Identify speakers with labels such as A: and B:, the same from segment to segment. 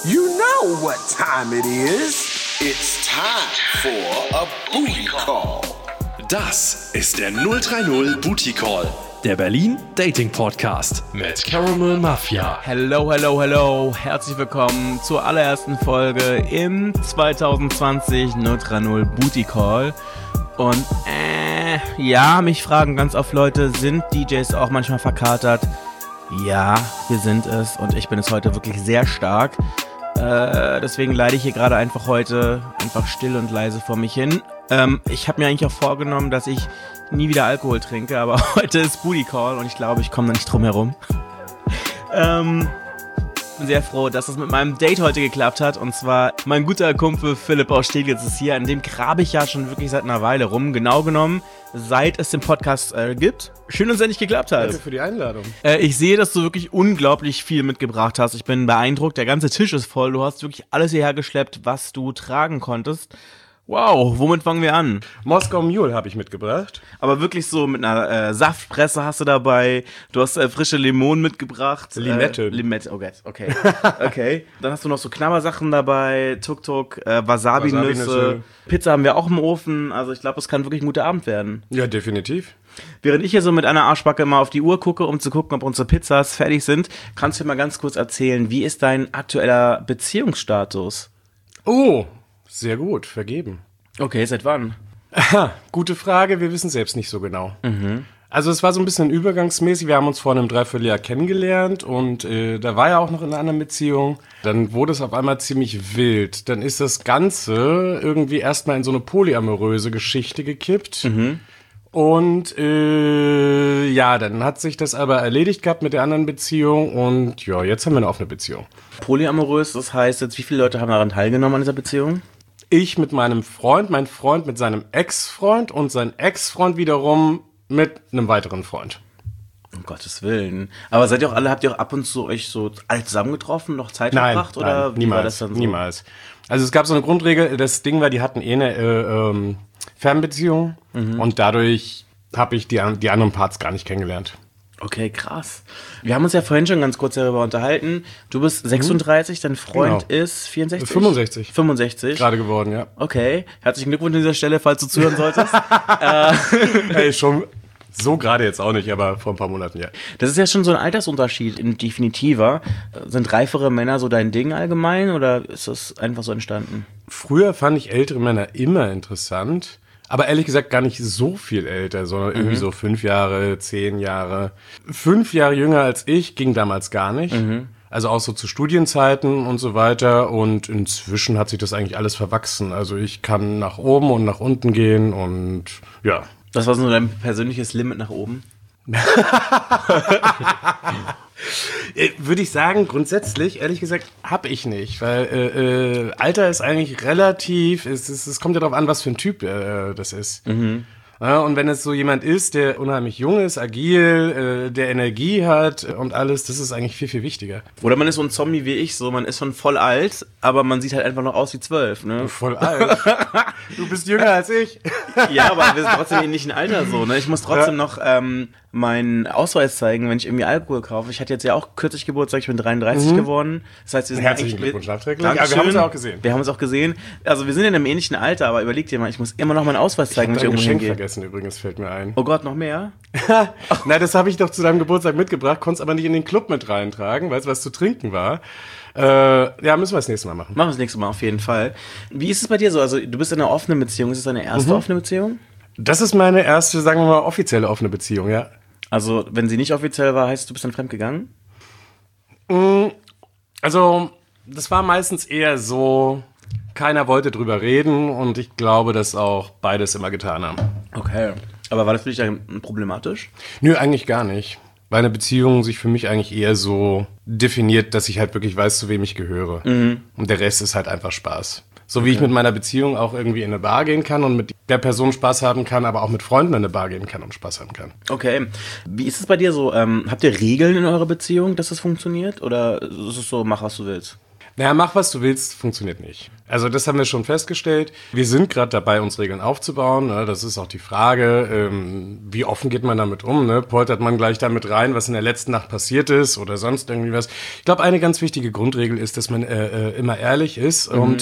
A: You know what time it is. It's time for a Booty Call.
B: Das ist der 030 Booty Call, der Berlin Dating Podcast mit Caramel Mafia.
C: Hello. Herzlich willkommen zur allerersten Folge im 2020 030 Booty Call. Und ja, mich fragen ganz oft Leute, sind DJs auch manchmal verkatert? Ja, wir sind es und ich bin es heute wirklich sehr stark. Deswegen leide ich hier gerade einfach heute einfach still und leise vor mich hin. Ich habe mir eigentlich auch vorgenommen, dass ich nie wieder Alkohol trinke, aber heute ist Booty Call und ich glaube, ich komme da nicht drum herum. Bin sehr froh, dass es mit meinem Date heute geklappt hat, und zwar mein guter Kumpel Philipp aus Steglitz ist hier, an dem grabe ich ja schon wirklich seit einer Weile rum, genau genommen, seit es den Podcast gibt. Schön, dass es endlich geklappt hat.
D: Danke für die Einladung.
C: Ich sehe, dass du wirklich unglaublich viel mitgebracht hast. Ich bin beeindruckt, der ganze Tisch ist voll, du hast wirklich alles hierher geschleppt, was du tragen konntest. Wow, womit fangen wir an?
D: Moskau Mule habe ich mitgebracht.
C: Aber wirklich so mit einer Saftpresse hast du dabei. Du hast frische Limonen mitgebracht. Limette, oh Gott, okay. Okay. Dann hast du noch so Knabbersachen dabei, Tuk-Tuk, Wasabi-Nüsse. Pizza haben wir auch im Ofen. Also ich glaube, es kann wirklich ein guter Abend werden.
D: Ja, definitiv.
C: Während ich hier so mit einer Arschbacke immer auf die Uhr gucke, um zu gucken, ob unsere Pizzas fertig sind, kannst du mir mal ganz kurz erzählen, wie ist dein aktueller Beziehungsstatus?
D: Oh, sehr gut, vergeben.
C: Okay, seit wann?
D: Aha, gute Frage, wir wissen selbst nicht so genau. Also es war so ein bisschen übergangsmäßig, wir haben uns vor einem Dreivierteljahr kennengelernt und da war er auch noch in einer anderen Beziehung. Dann wurde es auf einmal ziemlich wild. Dann ist das Ganze irgendwie erstmal in so eine polyamoröse Geschichte gekippt. Und ja, dann hat sich das aber erledigt gehabt mit der anderen Beziehung und ja, jetzt haben wir eine offene Beziehung.
C: Polyamorös, das heißt jetzt, wie viele Leute haben daran teilgenommen an dieser Beziehung?
D: Ich mit meinem Freund, mein Freund mit seinem Ex-Freund und sein Ex-Freund wiederum mit einem weiteren Freund.
C: Um Gottes Willen. Aber habt ihr auch ab und zu euch so alle zusammengetroffen, noch Zeit verbracht? Oder
D: nein,
C: wie
D: niemals,
C: war das dann so?
D: Niemals. Also es gab so eine Grundregel, das Ding war, die hatten eine Fernbeziehung und dadurch habe ich die anderen Parts gar nicht kennengelernt.
C: Okay, krass. Wir haben uns ja vorhin schon ganz kurz darüber unterhalten. Du bist 36, dein Freund ist 64?
D: 65.
C: 65?
D: Gerade geworden, ja.
C: Okay, herzlichen Glückwunsch an dieser Stelle, falls du zuhören solltest.
D: Hey, schon so gerade jetzt auch nicht, aber vor ein paar Monaten, ja.
C: Das ist ja schon so ein Altersunterschied, definitiver. Sind reifere Männer so dein Ding allgemein oder ist das einfach so entstanden?
D: Früher fand ich ältere Männer immer interessant. Aber ehrlich gesagt gar nicht so viel älter, sondern irgendwie so 5 Jahre, 10 Jahre. 5 Jahre jünger als ich ging damals gar nicht. Also auch so zu Studienzeiten und so weiter. Und inzwischen hat sich das eigentlich alles verwachsen. Also ich kann nach oben und nach unten gehen und ja.
C: Das war so dein persönliches Limit nach oben?
D: Würde ich sagen, grundsätzlich, ehrlich gesagt, habe ich nicht, weil Alter ist eigentlich relativ, es kommt ja darauf an, was für ein Typ das ist. Ja, und wenn es so jemand ist, der unheimlich jung ist, agil, der Energie hat und alles, das ist eigentlich viel, viel wichtiger.
C: Oder man ist so ein Zombie wie ich, so man ist schon voll alt, aber man sieht halt einfach noch aus wie 12, ne?
D: Voll alt. Du bist jünger als ich.
C: Ja, aber wir sind trotzdem im ähnlichen Alter so, ne? Ich muss trotzdem noch meinen Ausweis zeigen, wenn ich irgendwie Alkohol kaufe. Ich hatte jetzt ja auch kürzlich Geburtstag, ich bin 33 geworden. Das heißt, wir sind
D: Herzlichen Glückwunsch nachträglich.
C: Ja,
D: wir haben es ja auch gesehen.
C: Wir haben es auch gesehen. Also wir sind in einem ähnlichen Alter, aber überleg dir mal, ich muss immer noch meinen Ausweis zeigen, wenn ich
D: irgendwo
C: irgendwo hingehe.
D: vergessen übrigens, fällt mir ein.
C: Oh Gott, noch mehr?
D: Na, das habe ich doch zu deinem Geburtstag mitgebracht, konntest aber nicht in den Club mit reintragen, weil es was zu trinken war. Ja, müssen wir das nächste Mal machen.
C: Machen wir das nächste Mal auf jeden Fall. Wie ist es bei dir so? Also du bist in einer offenen Beziehung. Ist es deine erste offene Beziehung?
D: Das ist meine erste, sagen wir mal, offizielle offene Beziehung, ja.
C: Also wenn sie nicht offiziell war, heißt du bist dann fremdgegangen?
D: Also das war meistens eher so, keiner wollte drüber reden und ich glaube, dass auch beides immer getan haben.
C: Okay. Aber war das für dich dann problematisch?
D: Nö, eigentlich gar nicht. Weil eine Beziehung sich für mich eigentlich eher so definiert, dass ich halt wirklich weiß, zu wem ich gehöre. Und der Rest ist halt einfach Spaß. So wie ich mit meiner Beziehung auch irgendwie in eine Bar gehen kann und mit der Person Spaß haben kann, aber auch mit Freunden in eine Bar gehen kann und Spaß haben kann.
C: Okay. Wie ist es bei dir so? Habt ihr Regeln in eurer Beziehung, dass das funktioniert? Oder ist es so, mach was du willst?
D: Naja, mach was du willst, funktioniert nicht. Also das haben wir schon festgestellt. Wir sind gerade dabei, uns Regeln aufzubauen. Das ist auch die Frage, wie offen geht man damit um? Poltert man gleich damit rein, was in der letzten Nacht passiert ist oder sonst irgendwie was? Ich glaube, eine ganz wichtige Grundregel ist, dass man immer ehrlich ist und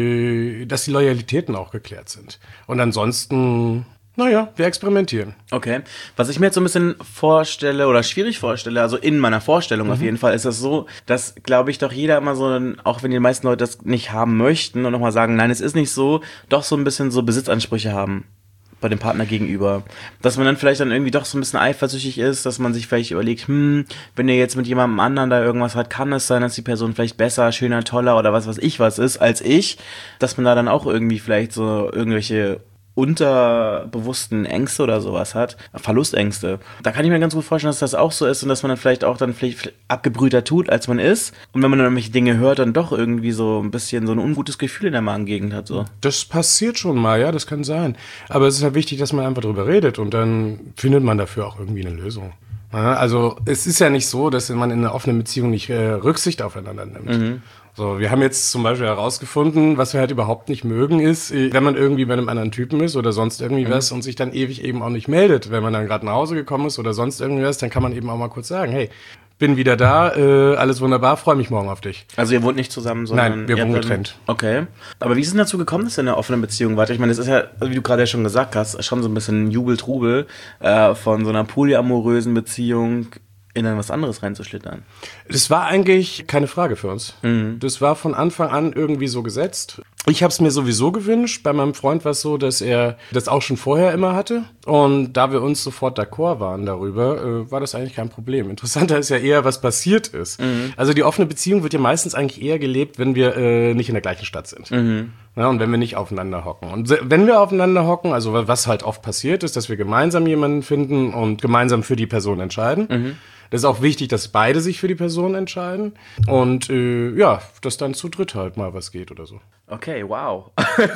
D: dass die Loyalitäten auch geklärt sind. Und ansonsten... Naja, wir experimentieren.
C: Okay. Was ich mir jetzt so ein bisschen vorstelle oder schwierig vorstelle, also in meiner Vorstellung auf jeden Fall, ist das so, dass, glaube ich, doch jeder immer so, auch wenn die meisten Leute das nicht haben möchten und nochmal sagen, nein, es ist nicht so, doch so ein bisschen so Besitzansprüche haben bei dem Partner gegenüber. Dass man dann vielleicht dann irgendwie doch so ein bisschen eifersüchtig ist, dass man sich vielleicht überlegt, wenn ihr jetzt mit jemandem anderen da irgendwas hat, kann es sein, dass die Person vielleicht besser, schöner, toller oder was ist als ich, dass man da dann auch irgendwie vielleicht so irgendwelche unterbewussten Ängste oder sowas hat, Verlustängste. Da kann ich mir ganz gut vorstellen, dass das auch so ist und dass man dann vielleicht abgebrühter tut, als man ist. Und wenn man dann irgendwelche Dinge hört, dann doch irgendwie so ein bisschen so ein ungutes Gefühl in der Magengegend hat. So.
D: Das passiert schon mal, ja, das kann sein. Aber es ist halt wichtig, dass man einfach drüber redet und dann findet man dafür auch irgendwie eine Lösung. Ja, also es ist ja nicht so, dass man in einer offenen Beziehung nicht Rücksicht aufeinander nimmt. So, wir haben jetzt zum Beispiel herausgefunden, was wir halt überhaupt nicht mögen, ist, wenn man irgendwie bei einem anderen Typen ist oder sonst irgendwie was und sich dann ewig eben auch nicht meldet. Wenn man dann gerade nach Hause gekommen ist oder sonst irgendwie was, dann kann man eben auch mal kurz sagen, hey, bin wieder da, alles wunderbar, freue mich morgen auf dich.
C: Also ihr wohnt nicht zusammen, sondern...
D: Nein, wir wohnen getrennt.
C: Okay. Aber wie ist es denn dazu gekommen, dass ihr in einer offenen Beziehung wart? Ich meine, das ist ja, wie du gerade ja schon gesagt hast, schon so ein bisschen Jubel-Trubel von so einer polyamorösen Beziehung in dann was anderes reinzuschlittern.
D: Das war eigentlich keine Frage für uns. Das war von Anfang an irgendwie so gesetzt. Ich habe es mir sowieso gewünscht. Bei meinem Freund war es so, dass er das auch schon vorher immer hatte. Und da wir uns sofort d'accord waren darüber, war das eigentlich kein Problem. Interessanter ist ja eher, was passiert ist. Also die offene Beziehung wird ja meistens eigentlich eher gelebt, wenn wir nicht in der gleichen Stadt sind. Ja, und wenn wir nicht aufeinander hocken. Und wenn wir aufeinander hocken, also was halt oft passiert ist, dass wir gemeinsam jemanden finden und gemeinsam für die Person entscheiden. Das ist auch wichtig, dass beide sich für die Person entscheiden. Und ja, dass dann zu dritt halt mal was geht oder so.
C: Okay, wow.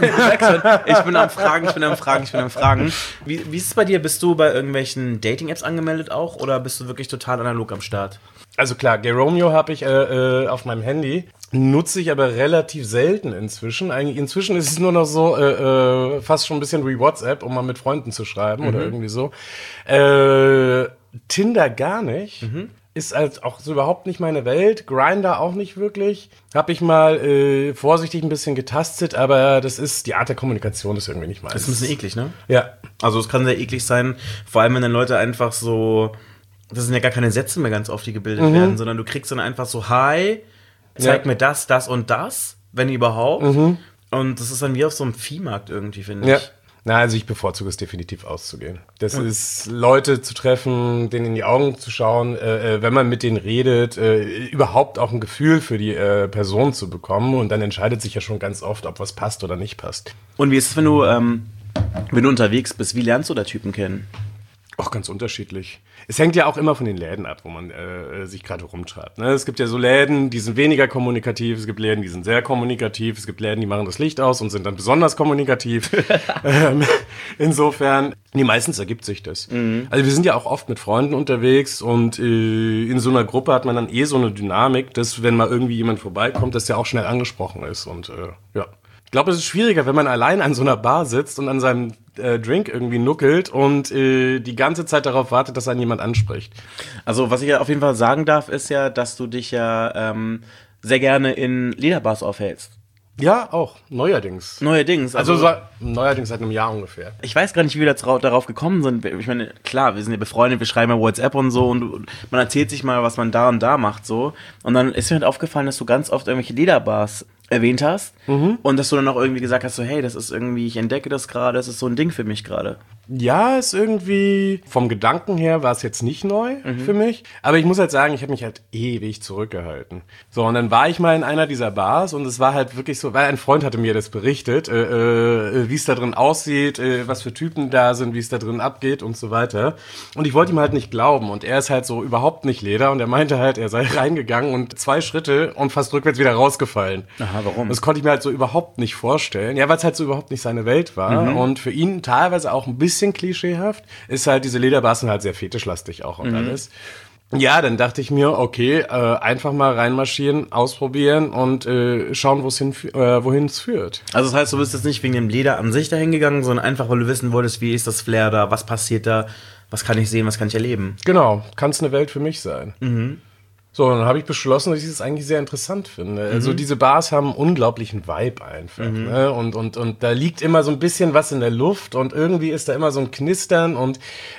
C: Ich bin am Fragen. Wie ist es bei dir? Bist du bei irgendwelchen Dating-Apps angemeldet auch? Oder bist du wirklich total analog am Start?
D: Also klar, Gay Romeo habe ich auf meinem Handy. Nutze ich aber relativ selten inzwischen. Eigentlich inzwischen ist es nur noch so fast schon ein bisschen wie WhatsApp, um mal mit Freunden zu schreiben oder irgendwie so. Tinder gar nicht. Ist halt auch so überhaupt nicht meine Welt. Grindr auch nicht wirklich. Habe ich mal vorsichtig ein bisschen getastet, aber das ist, die Art der Kommunikation ist irgendwie nicht meins.
C: Das ist ein bisschen eklig, ne?
D: Ja.
C: Also es kann sehr eklig sein, vor allem wenn dann Leute einfach so, das sind ja gar keine Sätze mehr ganz oft, die gebildet werden, sondern du kriegst dann einfach so, hi, zeig mir das und das, wenn überhaupt. Und das ist dann wie auf so einem Viehmarkt irgendwie, finde ich.
D: Na, also ich bevorzuge es definitiv auszugehen. Das ist, Leute zu treffen, denen in die Augen zu schauen, wenn man mit denen redet, überhaupt auch ein Gefühl für die Person zu bekommen. Und dann entscheidet sich ja schon ganz oft, ob was passt oder nicht passt.
C: Und wie ist es, wenn du unterwegs bist? Wie lernst du da Typen kennen?
D: Auch ganz unterschiedlich. Es hängt ja auch immer von den Läden ab, wo man sich gerade rumtreibt. Ne? Es gibt ja so Läden, die sind weniger kommunikativ. Es gibt Läden, die sind sehr kommunikativ. Es gibt Läden, die machen das Licht aus und sind dann besonders kommunikativ. Insofern, nee, meistens ergibt sich das. Also wir sind ja auch oft mit Freunden unterwegs und in so einer Gruppe hat man dann so eine Dynamik, dass wenn mal irgendwie jemand vorbeikommt, dass der auch schnell angesprochen ist. Und ja. Ich glaube, es ist schwieriger, wenn man allein an so einer Bar sitzt und an seinem Drink irgendwie nuckelt und die ganze Zeit darauf wartet, dass einen jemand anspricht.
C: Also was ich ja auf jeden Fall sagen darf, ist ja, dass du dich ja sehr gerne in Lederbars aufhältst.
D: Ja, auch. Neuerdings.
C: Also
D: neuerdings seit einem Jahr ungefähr.
C: Ich weiß gar nicht, wie wir darauf gekommen sind. Ich meine, klar, wir sind ja befreundet, wir schreiben ja WhatsApp und so und man erzählt sich mal, was man da und da macht so. Und dann ist mir halt aufgefallen, dass du ganz oft irgendwelche Lederbars erwähnt hast und dass du dann auch irgendwie gesagt hast, so hey, das ist irgendwie, ich entdecke das gerade, das ist so ein Ding für mich gerade.
D: Ja, ist irgendwie, vom Gedanken her war es jetzt nicht neu für mich, aber ich muss halt sagen, ich habe mich halt ewig zurückgehalten. So, und dann war ich mal in einer dieser Bars und es war halt wirklich so, weil ein Freund hatte mir das berichtet, wie es da drin aussieht, was für Typen da sind, wie es da drin abgeht und so weiter. Und ich wollte ihm halt nicht glauben und er ist halt so überhaupt nicht Leder und er meinte halt, er sei reingegangen und 2 Schritte und fast rückwärts wieder rausgefallen.
C: Aha, warum?
D: Das konnte ich mir halt so überhaupt nicht vorstellen. Ja, weil es halt so überhaupt nicht seine Welt war und für ihn teilweise auch ein bisschen klischeehaft, ist halt, diese Lederbars sind halt sehr fetischlastig auch und alles. Ja, dann dachte ich mir, okay, einfach mal reinmarschieren, ausprobieren und schauen, wohin es führt.
C: Also das heißt, du bist jetzt nicht wegen dem Leder an sich dahin gegangen, sondern einfach, weil du wissen wolltest, wie ist das Flair da, was passiert da, was kann ich sehen, was kann ich erleben.
D: Genau, kann es eine Welt für mich sein. So, dann habe ich beschlossen, dass ich das eigentlich sehr interessant finde. Also diese Bars haben einen unglaublichen Vibe einfach. Ne? Und da liegt immer so ein bisschen was in der Luft und irgendwie ist da immer so ein Knistern und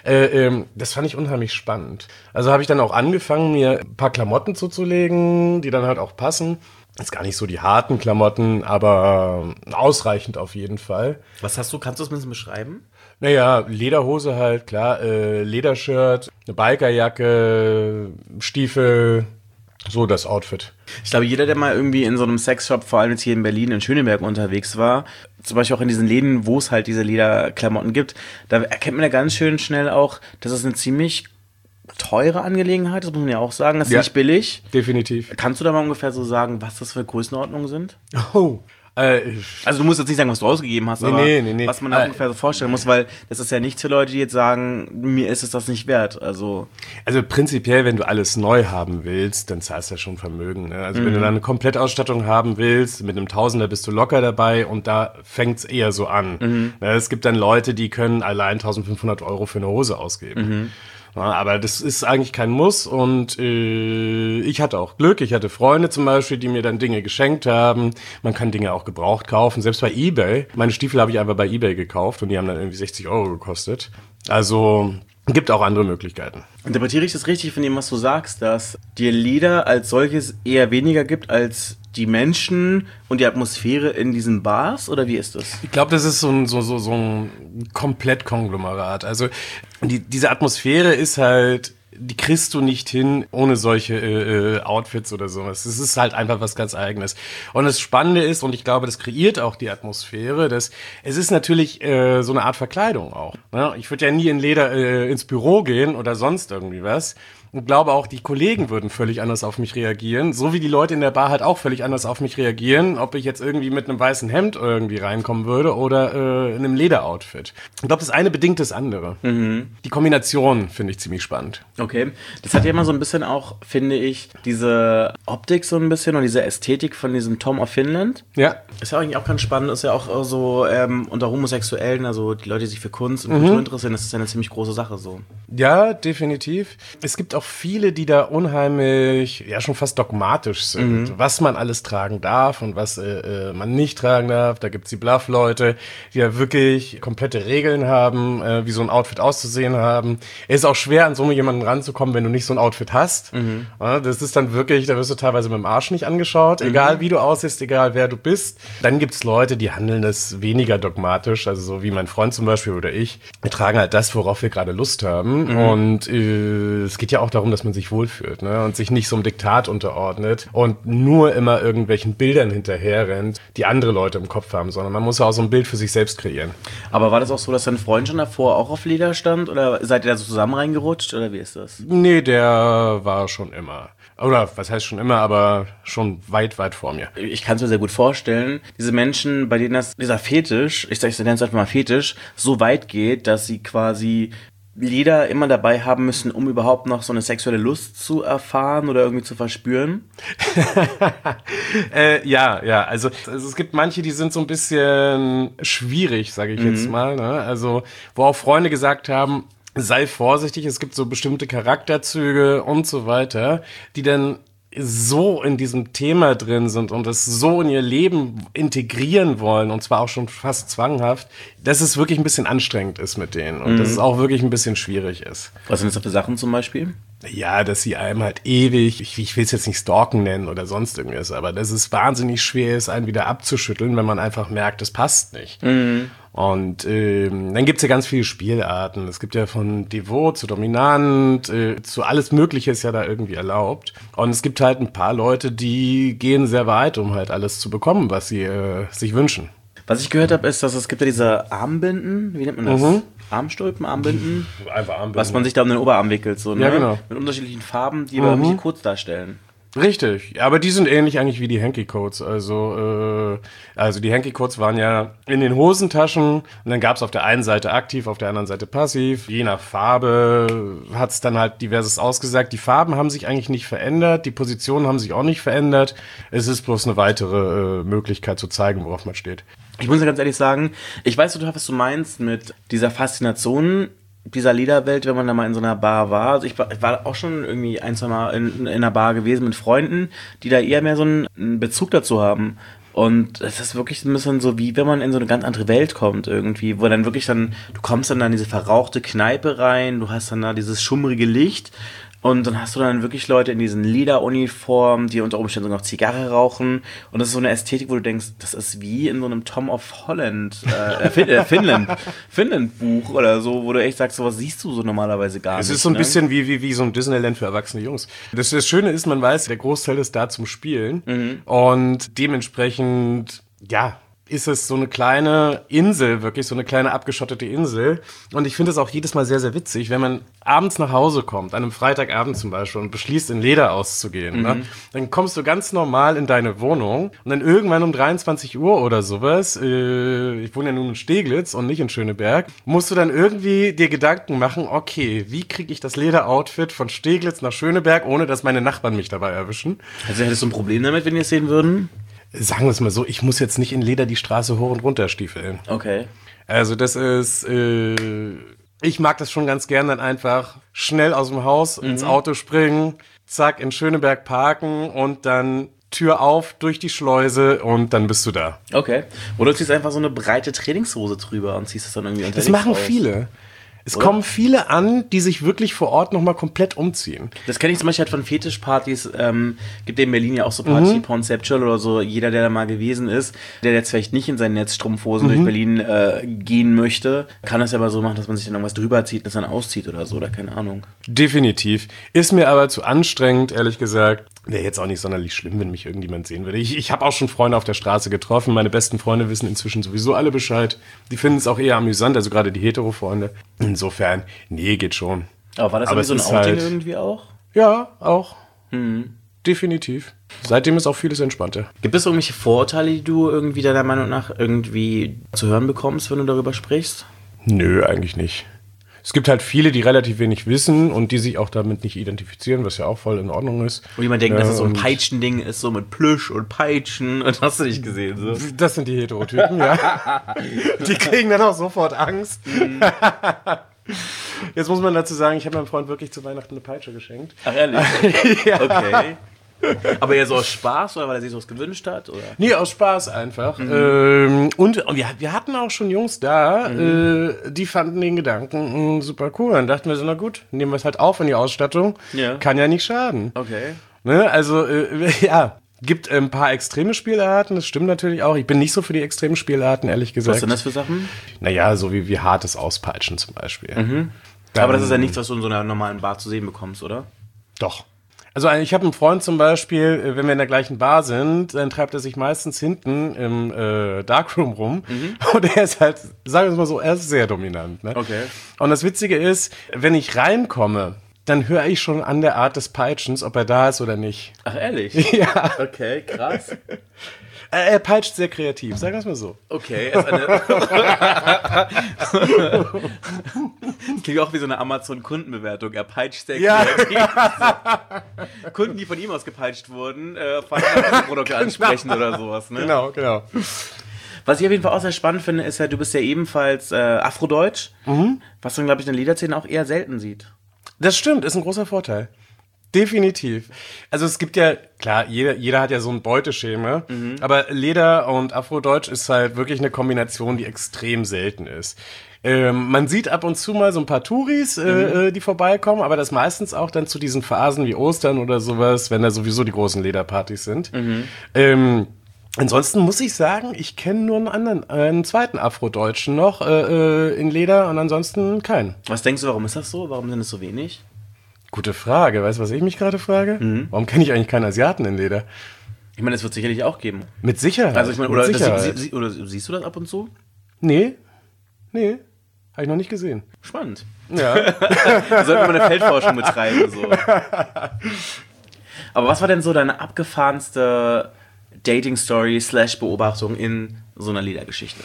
D: das fand ich unheimlich spannend. Also habe ich dann auch angefangen, mir ein paar Klamotten zuzulegen, die dann halt auch passen. Ist gar nicht so die harten Klamotten, aber ausreichend auf jeden Fall.
C: Was hast du, kannst du es ein bisschen beschreiben?
D: Naja, Lederhose halt, klar, Ledershirt, eine Bikerjacke, Stiefel, so das Outfit.
C: Ich glaube, jeder, der mal irgendwie in so einem Sexshop, vor allem jetzt hier in Berlin, in Schöneberg unterwegs war, zum Beispiel auch in diesen Läden, wo es halt diese Lederklamotten gibt, da erkennt man ja ganz schön schnell auch, dass es eine ziemlich teure Angelegenheit, das muss man ja auch sagen, das ist nicht billig.
D: Definitiv.
C: Kannst du da mal ungefähr so sagen, was das für Größenordnungen sind?
D: Oh.
C: Also du musst jetzt nicht sagen, was du ausgegeben hast, aber
D: nee.
C: was man da ungefähr so vorstellen muss, weil das ist ja nicht für Leute, die jetzt sagen, mir ist es das nicht wert. Also
D: prinzipiell, wenn du alles neu haben willst, dann zahlst du ja schon Vermögen. Ne? Also wenn du dann eine Komplettausstattung haben willst, mit einem Tausender bist du locker dabei und da fängt's eher so an. Ne? Es gibt dann Leute, die können allein 1.500 € für eine Hose ausgeben. Ja, aber das ist eigentlich kein Muss und ich hatte auch Glück. Ich hatte Freunde zum Beispiel, die mir dann Dinge geschenkt haben. Man kann Dinge auch gebraucht kaufen, selbst bei eBay. Meine Stiefel habe ich einfach bei eBay gekauft und die haben dann irgendwie 60 € gekostet. Also gibt auch andere Möglichkeiten.
C: Interpretiere ich das richtig von dem, was du sagst, dass dir Lieder als solches eher weniger gibt als die Menschen und die Atmosphäre in diesen Bars, oder wie ist das?
D: Ich glaube, das ist so ein Komplettkonglomerat. Also diese Atmosphäre ist halt, die kriegst du nicht hin ohne solche Outfits oder sowas. Das ist halt einfach was ganz Eigenes. Und das Spannende ist, und ich glaube, das kreiert auch die Atmosphäre, dass es ist natürlich so eine Art Verkleidung auch. Ne? Ich würde ja nie in Leder ins Büro gehen oder sonst irgendwie was. Und glaube auch, die Kollegen würden völlig anders auf mich reagieren, so wie die Leute in der Bar halt auch völlig anders auf mich reagieren, ob ich jetzt irgendwie mit einem weißen Hemd irgendwie reinkommen würde oder in einem Lederoutfit. Ich glaube, das eine bedingt das andere. Die Kombination finde ich ziemlich spannend.
C: Okay, das hat ja immer so ein bisschen auch, finde ich, diese Optik so ein bisschen und diese Ästhetik von diesem Tom of Finland.
D: Ja.
C: Ist ja eigentlich auch ganz spannend, ist ja auch so unter Homosexuellen, also die Leute, die sich für Kunst und Kultur interessieren, das ist ja eine ziemlich große Sache so.
D: Ja, definitiv. Es gibt auch viele, die da unheimlich, ja schon fast dogmatisch sind, was man alles tragen darf und was man nicht tragen darf. Da gibt's die Bluff-Leute, die ja wirklich komplette Regeln haben, wie so ein Outfit auszusehen haben. Es ist auch schwer, an so jemanden ranzukommen, wenn du nicht so ein Outfit hast. Ja, das ist dann wirklich, da wirst du teilweise mit dem Arsch nicht angeschaut, egal wie du aussiehst, egal wer du bist. Dann gibt's Leute, die handeln das weniger dogmatisch, also so wie mein Freund zum Beispiel oder ich. Wir tragen halt das, worauf wir gerade Lust haben. Und es geht ja auch darum, dass man sich wohlfühlt, ne? Und sich nicht so einem Diktat unterordnet und nur immer irgendwelchen Bildern hinterher rennt, die andere Leute im Kopf haben, sondern man muss ja auch so ein Bild für sich selbst kreieren.
C: Aber war das auch so, dass dein Freund schon davor auch auf Leder stand oder seid ihr da so zusammen reingerutscht oder wie ist das?
D: Nee, der war schon immer. Oder was heißt schon immer, aber schon weit, weit vor mir.
C: Ich kann es mir sehr gut vorstellen, diese Menschen, bei denen dieser Fetisch, ich nenne es einfach mal Fetisch, so weit geht, dass sie quasi Lieder immer dabei haben müssen, um überhaupt noch so eine sexuelle Lust zu erfahren oder irgendwie zu verspüren?
D: Ja, also es gibt manche, die sind so ein bisschen schwierig, sage ich jetzt mal. Ne? Also wo auch Freunde gesagt haben, sei vorsichtig, es gibt so bestimmte Charakterzüge und so weiter, die dann so in diesem Thema drin sind und es so in ihr Leben integrieren wollen und zwar auch schon fast zwanghaft, dass es wirklich ein bisschen anstrengend ist mit denen und dass es auch wirklich ein bisschen schwierig ist.
C: Was sind das für Sachen zum Beispiel?
D: Ja, dass sie einem halt ewig, ich will es jetzt nicht stalken nennen oder sonst irgendwas, aber dass es wahnsinnig schwer ist, einen wieder abzuschütteln, wenn man einfach merkt, es passt nicht. Und dann gibt's ja ganz viele Spielarten. Es gibt ja von Devot zu Dominant, zu alles Mögliche ist ja da irgendwie erlaubt. Und es gibt halt ein paar Leute, die gehen sehr weit, um halt alles zu bekommen, was sie sich wünschen.
C: Was ich gehört habe, ist, dass es gibt ja diese Armbinden, wie nennt man das? Armstulpen, Armbinden?
D: Einfach Armbinden.
C: Was man sich da um den Oberarm wickelt, so, ne?
D: Ja, genau.
C: Mit unterschiedlichen Farben, die aber irgendwie kurz darstellen.
D: Richtig, aber die sind ähnlich eigentlich wie die Hanky-Coats. Also die Hanky-Coats waren ja in den Hosentaschen und dann gab es auf der einen Seite aktiv, auf der anderen Seite passiv. Je nach Farbe hat es dann halt diverses ausgesagt. Die Farben haben sich eigentlich nicht verändert, die Positionen haben sich auch nicht verändert. Es ist bloß eine weitere Möglichkeit zu zeigen, worauf man steht.
C: Ich muss ja ganz ehrlich sagen, ich weiß total, was du meinst mit dieser Faszination dieser Lederwelt, wenn man da mal in so einer Bar war. Also ich war auch schon irgendwie ein, zwei Mal in einer Bar gewesen mit Freunden, die da eher mehr so einen Bezug dazu haben. Und es ist wirklich ein bisschen so, wie wenn man in so eine ganz andere Welt kommt irgendwie, wo dann wirklich du kommst dann in diese verrauchte Kneipe rein, du hast dann da dieses schummrige Licht und dann hast du dann wirklich Leute in diesen Lederuniformen, die unter Umständen sogar noch Zigarre rauchen und das ist so eine Ästhetik, wo du denkst, das ist wie in so einem Tom of Holland, Finnland Buch oder so, wo du echt sagst, sowas siehst du so normalerweise gar nicht.
D: Es ist so ein bisschen wie so ein Disneyland für erwachsene Jungs. Das Schöne ist, man weiß, der Großteil ist da zum Spielen und dementsprechend, ja, ist es so eine kleine Insel, wirklich so eine kleine abgeschottete Insel. Und ich finde es auch jedes Mal sehr, sehr witzig, wenn man abends nach Hause kommt, an einem Freitagabend zum Beispiel, und beschließt, in Leder auszugehen. Ne? Dann kommst du ganz normal in deine Wohnung und dann irgendwann um 23 Uhr oder sowas, ich wohne ja nun in Steglitz und nicht in Schöneberg, musst du dann irgendwie dir Gedanken machen, okay, wie kriege ich das Lederoutfit von Steglitz nach Schöneberg, ohne dass meine Nachbarn mich dabei erwischen?
C: Also hättest du ein Problem damit, wenn die es sehen würden?
D: Sagen wir es mal so, ich muss jetzt nicht in Leder die Straße hoch und runter stiefeln.
C: Okay.
D: Also das ist, ich mag das schon ganz gern, dann einfach schnell aus dem Haus ins Auto springen, zack, in Schöneberg parken und dann Tür auf, durch die Schleuse und dann bist du da.
C: Okay. Oder du ziehst einfach so eine breite Trainingshose drüber und ziehst das dann irgendwie unterwegs
D: Das machen
C: aus.
D: viele. Es
C: Oder?
D: kommen viele an, die sich wirklich vor Ort nochmal komplett umziehen.
C: Das kenne ich zum Beispiel halt von Fetischpartys. Gibt in Berlin ja auch so Party Conceptual oder so. Jeder, der da mal gewesen ist, der jetzt vielleicht nicht in seinen Netzstrumpfhosen durch Berlin gehen möchte, kann das ja aber so machen, dass man sich dann irgendwas drüber zieht, das dann auszieht oder so, oder keine Ahnung.
D: Definitiv. Ist mir aber zu anstrengend, ehrlich gesagt. Wäre jetzt auch nicht sonderlich schlimm, wenn mich irgendjemand sehen würde. Ich habe auch schon Freunde auf der Straße getroffen. Meine besten Freunde wissen inzwischen sowieso alle Bescheid. Die finden es auch eher amüsant, also gerade die Hetero-Freunde. Insofern, nee, geht schon.
C: Aber war das
D: Aber
C: irgendwie so
D: es
C: ein
D: ist
C: Outing
D: halt-
C: irgendwie auch?
D: Ja, auch. Definitiv. Seitdem ist auch vieles entspannter.
C: Gibt es irgendwelche Vorurteile, die du irgendwie deiner Meinung nach irgendwie zu hören bekommst, wenn du darüber sprichst?
D: Nö, eigentlich nicht. Es gibt halt viele, die relativ wenig wissen und die sich auch damit nicht identifizieren, was ja auch voll in Ordnung ist.
C: Wo jemand denkt,
D: Ja,
C: dass es so ein
D: und-
C: Peitschending ist, so mit Plüsch und Peitschen. Und hast du nicht gesehen, so?
D: Das sind die Heterotypen, ja. Die kriegen dann auch sofort Angst. Jetzt muss man dazu sagen, ich habe meinem Freund wirklich zu Weihnachten eine Peitsche geschenkt.
C: Ach, ehrlich?
D: Ja.
C: Okay. Aber eher so aus Spaß oder weil er sich sowas gewünscht hat? Oder?
D: Nee, aus Spaß einfach. Und wir hatten auch schon Jungs da, die fanden den Gedanken super cool. Dann dachten wir so, na gut, nehmen wir es halt auf in die Ausstattung.
C: Ja.
D: Kann ja nicht schaden.
C: Okay.
D: Ne? Also, ja, gibt ein paar extreme Spielarten, das stimmt natürlich auch. Ich bin nicht so für die extremen Spielarten, ehrlich gesagt.
C: Was sind das für Sachen?
D: Naja, so wie hartes Auspeitschen zum Beispiel.
C: Aber das ist ja nichts, was du in so einer normalen Bar zu sehen bekommst, oder?
D: Doch. Also ich habe einen Freund zum Beispiel, wenn wir in der gleichen Bar sind, dann treibt er sich meistens hinten im Darkroom rum. Und er ist halt, sagen wir es mal so, er ist sehr dominant. Ne?
C: Okay.
D: Und das Witzige ist, wenn ich reinkomme, dann höre ich schon an der Art des Peitschens, ob er da ist oder nicht.
C: Ach, ehrlich?
D: Ja.
C: Okay, krass.
D: Er peitscht sehr kreativ, sagen wir es mal so.
C: Okay, ist eine das klingt auch wie so eine Amazon-Kundenbewertung. Er peitscht sehr
D: Ja.
C: kreativ. Kunden, die von ihm aus gepeitscht wurden, fanden das Produkte ansprechend oder sowas. Ne?
D: Genau.
C: Was ich auf jeden Fall auch sehr spannend finde, ist ja, du bist ja ebenfalls Afrodeutsch, was man, glaube ich, in der Lederszene auch eher selten sieht.
D: Das stimmt, ist ein großer Vorteil. Definitiv. Also es gibt ja, klar, jeder hat ja so ein Beuteschema, aber Leder und Afrodeutsch ist halt wirklich eine Kombination, die extrem selten ist. Man sieht ab und zu mal so ein paar Touris, die vorbeikommen, aber das meistens auch dann zu diesen Phasen wie Ostern oder sowas, wenn da sowieso die großen Lederpartys sind. Ansonsten muss ich sagen, ich kenne nur einen zweiten Afrodeutschen noch in Leder und ansonsten keinen.
C: Was denkst du, warum ist das so? Warum sind es so wenig?
D: Gute Frage. Weißt du, was ich mich gerade frage? Warum kenne ich eigentlich keinen Asiaten in Leder?
C: Ich meine, es wird sicherlich auch geben.
D: Mit Sicherheit.
C: Also ich meine,
D: mit
C: oder,
D: Sicherheit.
C: oder siehst du das ab und zu?
D: Nee. Habe ich noch nicht gesehen.
C: Spannend.
D: Ja.
C: Wir sollten mal eine Feldforschung betreiben. So. Aber was war denn so deine abgefahrenste Dating-Story / Beobachtung in so einer Ledergeschichte?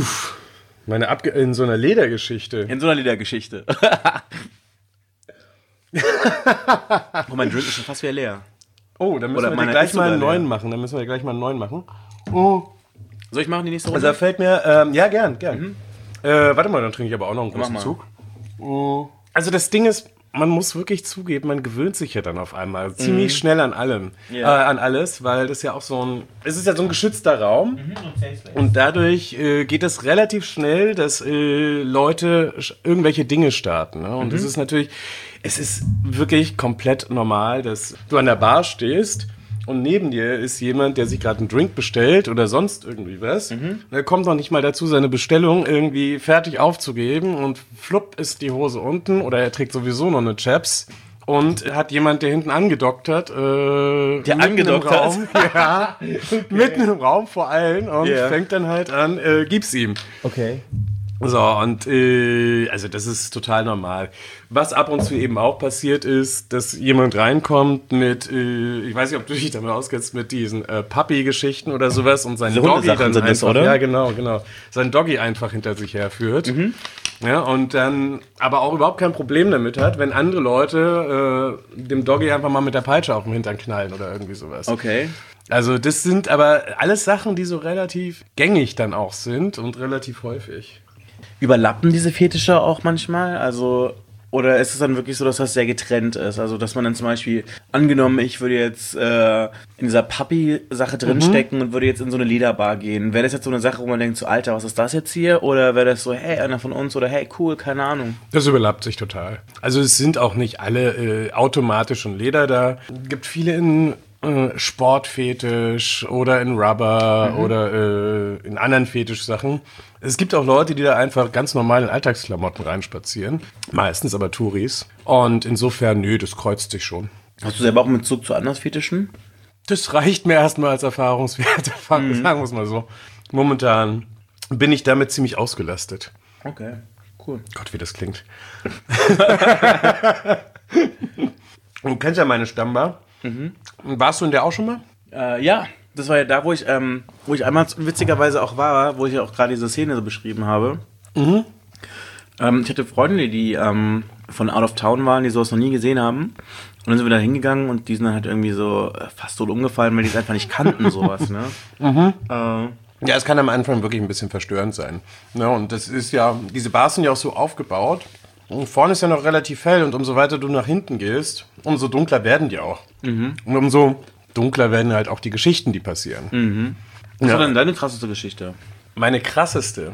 D: In so einer Ledergeschichte.
C: In so einer Ledergeschichte. Oh, mein Drink ist schon fast wieder leer.
D: Oh, dann müssen wir gleich mal einen neuen machen.
C: Soll ich machen die nächste Runde?
D: Also da fällt mir, ja, gern. Warte mal, dann trinke ich aber auch noch einen großen Zug. Also das Ding ist, man muss wirklich zugeben, man gewöhnt sich ja dann auf einmal ziemlich schnell an allem, an alles, weil das ja auch es ist ja so ein geschützter Raum und dadurch geht es relativ schnell, dass Leute irgendwelche Dinge starten. Ne? Und das ist natürlich, es ist wirklich komplett normal, dass du an der Bar stehst und neben dir ist jemand, der sich gerade einen Drink bestellt oder sonst irgendwie was. Er kommt noch nicht mal dazu, seine Bestellung irgendwie fertig aufzugeben und flupp ist die Hose unten oder er trägt sowieso noch eine Chaps und hat jemand, der hinten angedockt hat.
C: Der angedockt hat?
D: Ja, mitten im Raum vor allen und fängt dann halt an, gib's ihm.
C: Okay.
D: So, und also das ist total normal. Was ab und zu eben auch passiert ist, dass jemand reinkommt mit, ich weiß nicht, ob du dich damit auskennst, mit diesen Puppy-Geschichten oder sowas und sein Doggy dann
C: sind das,
D: einfach,
C: oder?
D: ja genau, sein Doggy einfach hinter sich herführt. Ja, und dann aber auch überhaupt kein Problem damit hat, wenn andere Leute dem Doggy einfach mal mit der Peitsche auf den Hintern knallen oder irgendwie sowas.
C: Okay.
D: Also das sind aber alles Sachen, die so relativ gängig dann auch sind und relativ häufig.
C: Überlappen diese Fetische auch manchmal? Also, oder ist es dann wirklich so, dass das sehr getrennt ist? Also, dass man dann zum Beispiel, angenommen, ich würde jetzt in dieser Puppy-Sache drinstecken und würde jetzt in so eine Lederbar gehen. Wäre das jetzt so eine Sache, wo man denkt, so, Alter, was ist das jetzt hier? Oder wäre das so, hey, einer von uns oder hey, cool, keine Ahnung?
D: Das überlappt sich total. Also, es sind auch nicht alle automatisch in Leder da. Es gibt viele in Sportfetisch oder in Rubber oder in anderen Fetischsachen. Es gibt auch Leute, die da einfach ganz normal in Alltagsklamotten reinspazieren. Meistens aber Touris. Und insofern, das kreuzt sich schon.
C: Hast du selber auch einen Bezug zu anderen Fetischen?
D: Das reicht mir erstmal als Erfahrungswert, sagen wir es mal so. Momentan bin ich damit ziemlich ausgelastet.
C: Okay, cool.
D: Gott, wie das klingt. Du kennst ja meine Stammbar. Warst du in der auch schon mal?
C: Ja, das war ja da, wo ich einmal witzigerweise auch war, wo ich ja auch gerade diese Szene so beschrieben habe. Ich hatte Freunde, die von Out of Town waren, die sowas noch nie gesehen haben. Und dann sind wir da hingegangen und die sind dann halt irgendwie so fast tot umgefallen, weil die es einfach nicht kannten, sowas, ne?
D: Ja, es kann am Anfang wirklich ein bisschen verstörend sein. Ja, und das ist ja, diese Bars sind ja auch so aufgebaut. Und vorne ist ja noch relativ hell und umso weiter du nach hinten gehst, umso dunkler werden die auch. Und umso dunkler werden halt auch die Geschichten, die passieren.
C: Was war denn deine krasseste Geschichte?
D: Meine krasseste?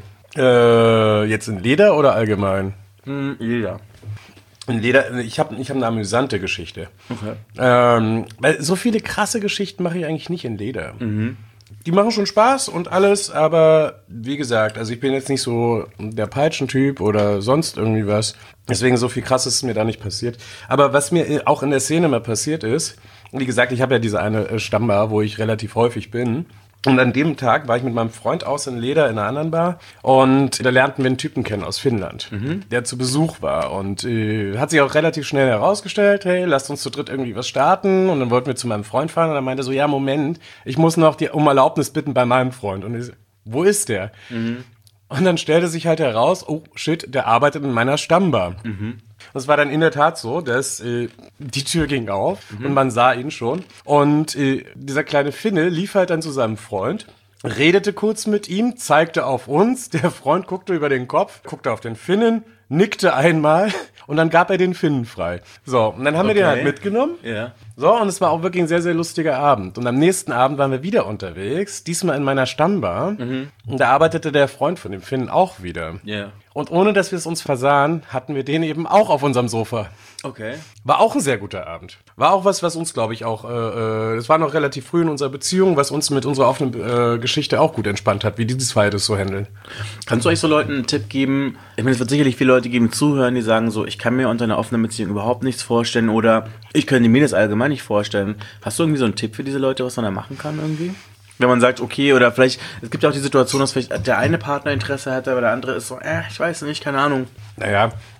D: Jetzt in Leder oder allgemein?
C: Leder.
D: In Leder, ich hab eine amüsante Geschichte.
C: Okay.
D: Weil so viele krasse Geschichten mache ich eigentlich nicht in Leder. Die machen schon Spaß und alles, aber wie gesagt, also ich bin jetzt nicht so der Peitschentyp oder sonst irgendwie was. Deswegen so viel Krasses ist mir da nicht passiert. Aber was mir auch in der Szene mal passiert ist, wie gesagt, ich habe ja diese eine Stammbar, wo ich relativ häufig bin. Und an dem Tag war ich mit meinem Freund aus in Leder in einer anderen Bar und da lernten wir einen Typen kennen aus Finnland, der zu Besuch war und hat sich auch relativ schnell herausgestellt, hey, lasst uns zu dritt irgendwie was starten und dann wollten wir zu meinem Freund fahren und er meinte so, ja, Moment, ich muss noch um Erlaubnis bitten bei meinem Freund und ich so, wo ist der? Und dann stellte sich halt heraus, oh shit, der arbeitet in meiner Stammbar. Das war dann in der Tat so, dass die Tür ging auf und man sah ihn schon. Und dieser kleine Finne lief halt dann zu seinem Freund, redete kurz mit ihm, zeigte auf uns. Der Freund guckte über den Kopf, guckte auf den Finnen, nickte einmal und dann gab er den Finnen frei. So, und dann haben wir den halt mitgenommen.
C: Ja.
D: So, und es war auch wirklich ein sehr, sehr lustiger Abend. Und am nächsten Abend waren wir wieder unterwegs, diesmal in meiner Stammbar. Und da arbeitete der Freund von dem Finnen auch wieder.
C: Ja.
D: Und ohne, dass wir es uns versahen, hatten wir den eben auch auf unserem Sofa.
C: Okay.
D: War auch ein sehr guter Abend. War auch was uns, glaube ich, auch, es war noch relativ früh in unserer Beziehung, was uns mit unserer offenen Geschichte auch gut entspannt hat, wie die zwei das so handeln.
C: Kannst du euch so Leuten einen Tipp geben? Ich meine, es wird sicherlich viele Leute geben, die zuhören, die sagen so, ich kann mir unter einer offenen Beziehung überhaupt nichts vorstellen oder ich könnte mir das allgemein nicht vorstellen. Hast du irgendwie so einen Tipp für diese Leute, was man da machen kann irgendwie? Wenn man sagt, okay, oder vielleicht, es gibt ja auch die Situation, dass vielleicht der eine Partner Interesse hat, aber der andere ist so, ich weiß nicht, keine Ahnung.
D: Naja,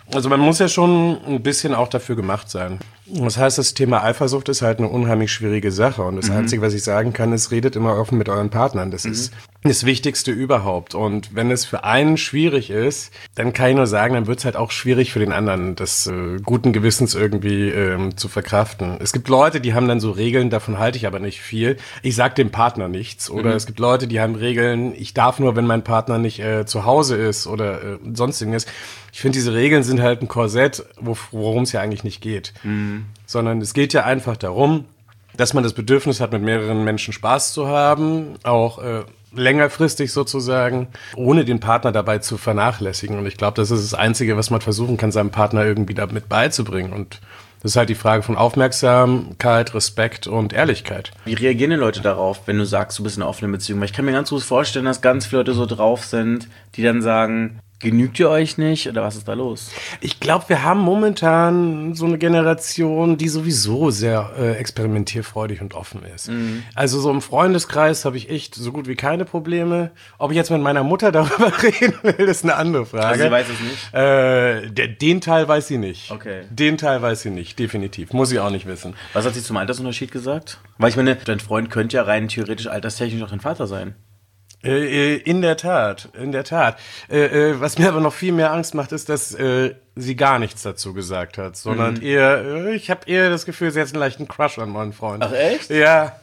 D: Also man muss ja schon ein bisschen auch dafür gemacht sein. Das heißt, das Thema Eifersucht ist halt eine unheimlich schwierige Sache. Und das Einzige, was ich sagen kann, ist, redet immer offen mit euren Partnern. Das ist das Wichtigste überhaupt. Und wenn es für einen schwierig ist, dann kann ich nur sagen, dann wird es halt auch schwierig für den anderen, das guten Gewissens irgendwie zu verkraften. Es gibt Leute, die haben dann so Regeln, davon halte ich aber nicht viel. Ich sag dem Partner nichts. Oder es gibt Leute, die haben Regeln, ich darf nur, wenn mein Partner nicht zu Hause ist oder sonstiges. Ich finde, diese Regeln sind halt ein Korsett, worum es ja eigentlich nicht geht. Sondern es geht ja einfach darum, dass man das Bedürfnis hat, mit mehreren Menschen Spaß zu haben, auch längerfristig sozusagen, ohne den Partner dabei zu vernachlässigen. Und ich glaube, das ist das Einzige, was man versuchen kann, seinem Partner irgendwie damit beizubringen. Und das ist halt die Frage von Aufmerksamkeit, Respekt und Ehrlichkeit.
C: Wie reagieren die Leute darauf, wenn du sagst, du bist in einer offenen Beziehung? Weil ich kann mir ganz gut vorstellen, dass ganz viele Leute so drauf sind, die dann sagen, genügt ihr euch nicht oder was ist da los?
D: Ich glaube, wir haben momentan so eine Generation, die sowieso sehr experimentierfreudig und offen ist. Also so im Freundeskreis habe ich echt so gut wie keine Probleme. Ob ich jetzt mit meiner Mutter darüber reden will, ist eine andere Frage.
C: Also sie weiß es nicht?
D: Den Teil weiß sie nicht.
C: Okay.
D: Den Teil weiß sie nicht, definitiv. Muss sie auch nicht wissen.
C: Was hat sie zum Altersunterschied gesagt? Weil ich meine, dein Freund könnte ja rein theoretisch alterstechnisch auch dein Vater sein.
D: In der Tat. Was mir aber noch viel mehr Angst macht, ist, dass sie gar nichts dazu gesagt hat, sondern eher, ich habe eher das Gefühl, sie hat einen leichten Crush an meinen Freund.
C: Ach echt?
D: Ja.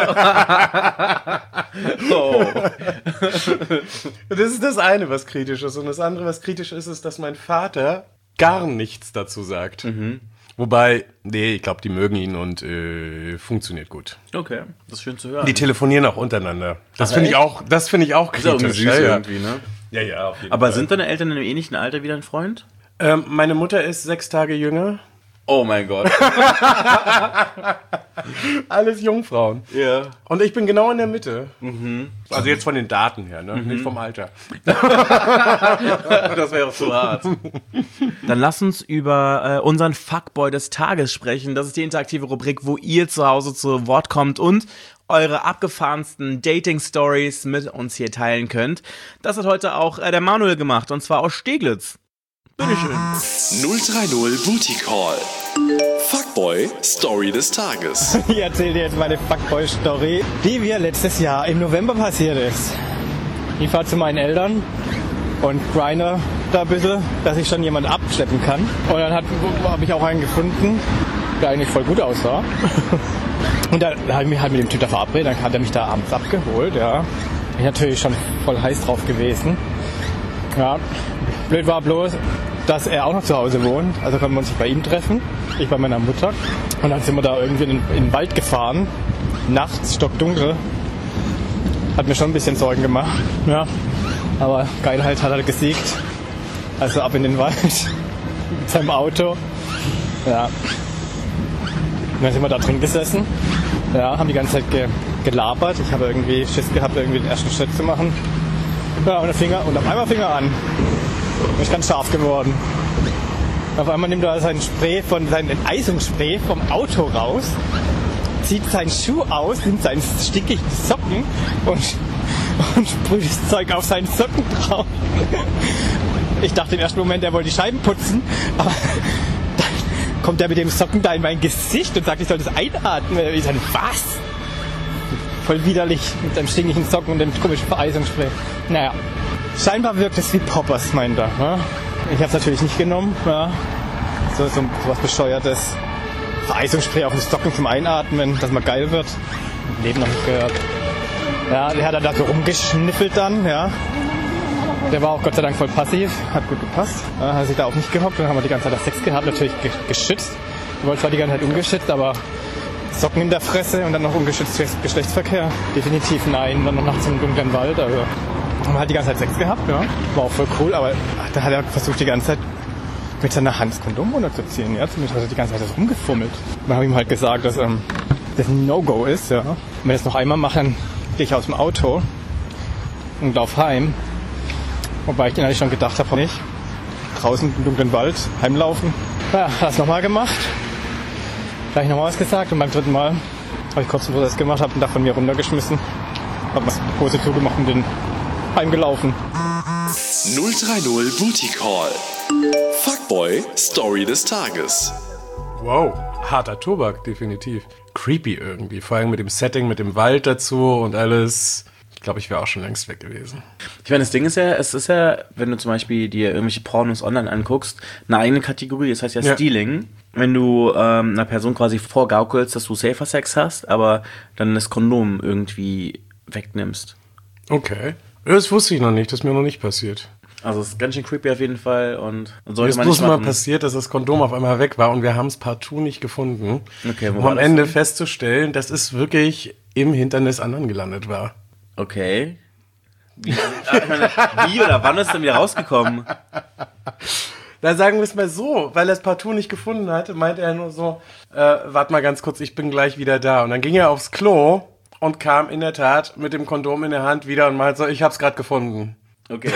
C: Oh.
D: Das ist das eine, was kritisch ist. Und das andere, was kritisch ist, ist, dass mein Vater gar nichts dazu sagt. Wobei, nee, ich glaube, die mögen ihn und funktioniert gut.
C: Okay, das ist schön zu hören.
D: Die telefonieren auch untereinander. Das finde ich auch kritisch.
C: Ist auch süß irgendwie, ne?
D: Ja, auf jeden
C: Aber
D: Fall.
C: sind deine Eltern in einem ähnlichen Alter wie dein Freund?
D: Meine Mutter ist 6 Tage jünger.
C: Oh mein Gott.
D: Alles Jungfrauen.
C: Ja.
D: Und ich bin genau in der Mitte. Also jetzt von den Daten her, ne? Nicht vom Alter.
C: Das wäre auch so hart. Dann lass uns über unseren Fuckboy des Tages sprechen. Das ist die interaktive Rubrik, wo ihr zu Hause zu Wort kommt und eure abgefahrensten Dating-Stories mit uns hier teilen könnt. Das hat heute auch der Manuel gemacht, und zwar aus Steglitz. Bitteschön.
B: 030 Booty Call. Fuckboy Story des Tages.
E: Ich erzähle dir jetzt meine Fuckboy-Story, die mir letztes Jahr im November passiert ist. Ich fahre zu meinen Eltern und grinde da ein bisschen, dass ich schon jemanden abschleppen kann. Und dann habe ich auch einen gefunden, der eigentlich voll gut aussah. Und dann habe ich mich halt mit dem Typ da verabredet, dann hat er mich da abends abgeholt, ja. Ich bin natürlich schon voll heiß drauf gewesen. Ja, blöd war bloß, dass er auch noch zu Hause wohnt. Also konnten wir uns bei ihm treffen, ich bei meiner Mutter. Und dann sind wir da irgendwie in den Wald gefahren, nachts, stockdunkel. Hat mir schon ein bisschen Sorgen gemacht, ja. Aber Geilheit hat er gesiegt. Also ab in den Wald mit seinem Auto. Ja. Und dann sind wir da drin gesessen. Ja, haben die ganze Zeit gelabert. Ich habe irgendwie Schiss gehabt, irgendwie den ersten Schritt zu machen. Ja, und auf einmal fing er an. Bin ich ganz scharf geworden. Auf einmal nimmt er sein Enteißungsspray vom Auto raus, zieht seinen Schuh aus, nimmt seinen stickigen Socken und sprüht das Zeug auf seinen Socken drauf. Ich dachte im ersten Moment, er wollte die Scheiben putzen, aber dann kommt er mit dem Socken da in mein Gesicht und sagt, ich soll das einatmen. Ich sage, was? Voll widerlich mit seinem stinkigen Socken und dem komischen Vereisungsspray. Naja, scheinbar wirkt es wie Poppers, meint er. Ne? Ich habe es natürlich nicht genommen. Ja. So was Bescheuertes. Vereisungsspray auf den Socken zum Einatmen, dass man geil wird. Im Leben noch nicht gehört. Ja, der hat dann da so rumgeschniffelt dann, ja. Der war auch Gott sei Dank voll passiv, hat gut gepasst. Ja, hat sich da auch nicht gehockt, dann haben wir die ganze Zeit das Sex gehabt, natürlich geschützt. Wir wollten zwar die ganze Zeit ungeschützt, aber Socken in der Fresse und dann noch ungeschützter Geschlechtsverkehr? Definitiv nein, dann noch nachts im dunklen Wald, also haben wir halt die ganze Zeit Sex gehabt, ja. War auch voll cool, aber da hat er versucht die ganze Zeit mit seiner Hand das Kondom runterzuziehen, ja. Zumindest hat er die ganze Zeit das rumgefummelt. Dann habe ich ihm halt gesagt, dass das ein No-Go ist, ja. Und wenn ich das noch einmal mache, dann gehe ich aus dem Auto und laufe heim. Wobei ich den eigentlich schon gedacht habe, nicht draußen im dunklen Wald heimlaufen. Ja, hat es nochmal gemacht. Gleich nochmal was gesagt und beim dritten Mal habe ich kurz einen Prozess gemacht, habe ihn da von mir runtergeschmissen, habe was Hose zugemacht und bin heimgelaufen.
B: 030 Booty Call. Fuckboy Story des Tages.
D: Wow, harter Tobak, definitiv. Creepy irgendwie, vor allem mit dem Setting, mit dem Wald dazu und alles. Ich glaube, ich wäre auch schon längst weg gewesen.
C: Ich meine, das Ding ist ja, es ist ja, wenn du zum Beispiel dir irgendwelche Pornos online anguckst, eine eigene Kategorie, das heißt ja Stealing. Wenn du einer Person quasi vorgaukelst, dass du safer Sex hast, aber dann das Kondom irgendwie wegnimmst.
D: Okay. Das wusste ich noch nicht, das ist mir noch nicht passiert.
C: Also es ist ganz schön creepy auf jeden Fall und sollte
D: Mir ist
C: man
D: bloß
C: nicht
D: mal
C: machen.
D: passiert, dass das Kondom auf einmal weg war und wir haben es partout nicht gefunden.
C: Okay, wo
D: um
C: war
D: am
C: das
D: Ende
C: denn?
D: festzustellen, dass es wirklich im Hintern des anderen gelandet war.
C: Okay. Wie oder wann ist denn wieder rausgekommen?
D: Da sagen wir es mal so, weil er es partout nicht gefunden hatte, meinte er nur so, warte mal ganz kurz, ich bin gleich wieder da. Und dann ging er aufs Klo und kam in der Tat mit dem Kondom in der Hand wieder und meinte so, ich hab's gerade gefunden.
C: Okay.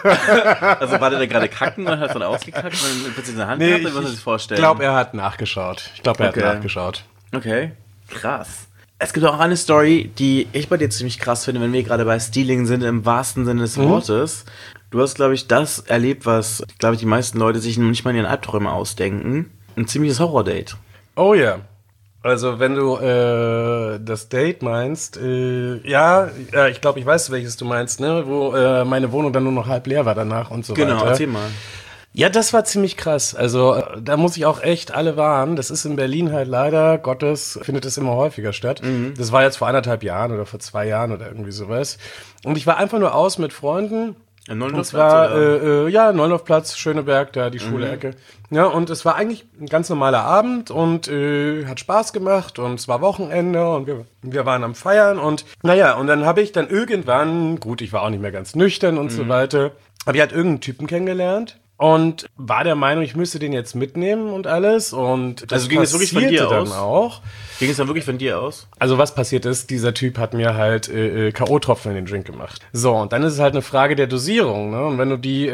C: Also war der da gerade kacken und hat es dann ausgekackt und dann plötzlich in der Hand gehabt, oder was soll ich sich
D: ich
C: vorstellen?
D: glaube, er hat nachgeschaut.
C: Okay. Okay, krass. Es gibt auch eine Story, die ich bei dir ziemlich krass finde, wenn wir gerade bei Stealing sind, im wahrsten Sinne des Wortes. Du hast, glaube ich, das erlebt, was, glaube ich, die meisten Leute sich nicht mal in ihren Albträumen ausdenken. Ein ziemliches Horror-Date.
D: Oh ja. Also wenn du das Date meinst, ich glaube, ich weiß, welches du meinst, ne? Wo meine Wohnung dann nur noch halb leer war danach und so weiter.
C: Genau, erzähl mal.
D: Ja, das war ziemlich krass. Also da muss ich auch echt alle warnen. Das ist in Berlin halt leider Gottes, findet es immer häufiger statt. Das war jetzt vor 1,5 Jahren oder vor 2 Jahren oder irgendwie sowas. Und ich war einfach nur aus mit Freunden.
C: Ein
D: Und zwar, Neulofplatz, Schöneberg, da die Schule-Ecke. Ja, und es war eigentlich ein ganz normaler Abend und hat Spaß gemacht und es war Wochenende und wir waren am Feiern und naja, und dann habe ich dann irgendwann, gut, ich war auch nicht mehr ganz nüchtern und so weiter, habe ich halt irgendeinen Typen kennengelernt. Und war der Meinung, ich müsste den jetzt mitnehmen und alles. Und das
C: Also ging es wirklich von dir
D: passierte
C: aus?
D: dann auch.
C: Ging es dann wirklich von dir aus?
D: Also was passiert ist, dieser Typ hat mir halt K.O.-Tropfen in den Drink gemacht. So, und dann ist es halt eine Frage der Dosierung. Ne? Und wenn du die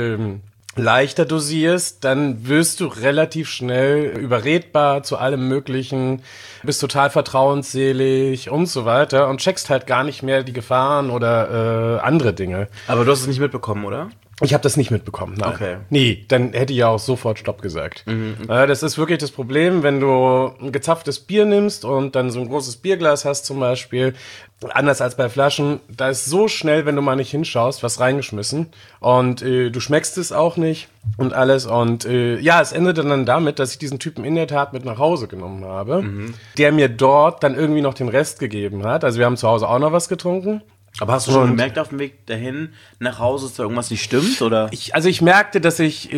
D: leichter dosierst, dann wirst du relativ schnell überredbar zu allem Möglichen, bist total vertrauensselig und so weiter und checkst halt gar nicht mehr die Gefahren oder andere Dinge.
C: Aber du hast es nicht mitbekommen, oder?
D: Ich habe das nicht mitbekommen, nein.
C: Okay.
D: Nee, dann hätte ich ja auch sofort Stopp gesagt. Das ist wirklich das Problem, wenn du ein gezapftes Bier nimmst und dann so ein großes Bierglas hast zum Beispiel, anders als bei Flaschen, da ist so schnell, wenn du mal nicht hinschaust, was reingeschmissen und du schmeckst es auch nicht und alles und es endete dann damit, dass ich diesen Typen in der Tat mit nach Hause genommen habe, der mir dort dann irgendwie noch den Rest gegeben hat. Also wir haben zu Hause auch noch was getrunken.
C: Aber hast du schon gemerkt auf dem Weg dahin nach Hause, dass da irgendwas nicht stimmt, oder?
D: Ich merkte, dass ich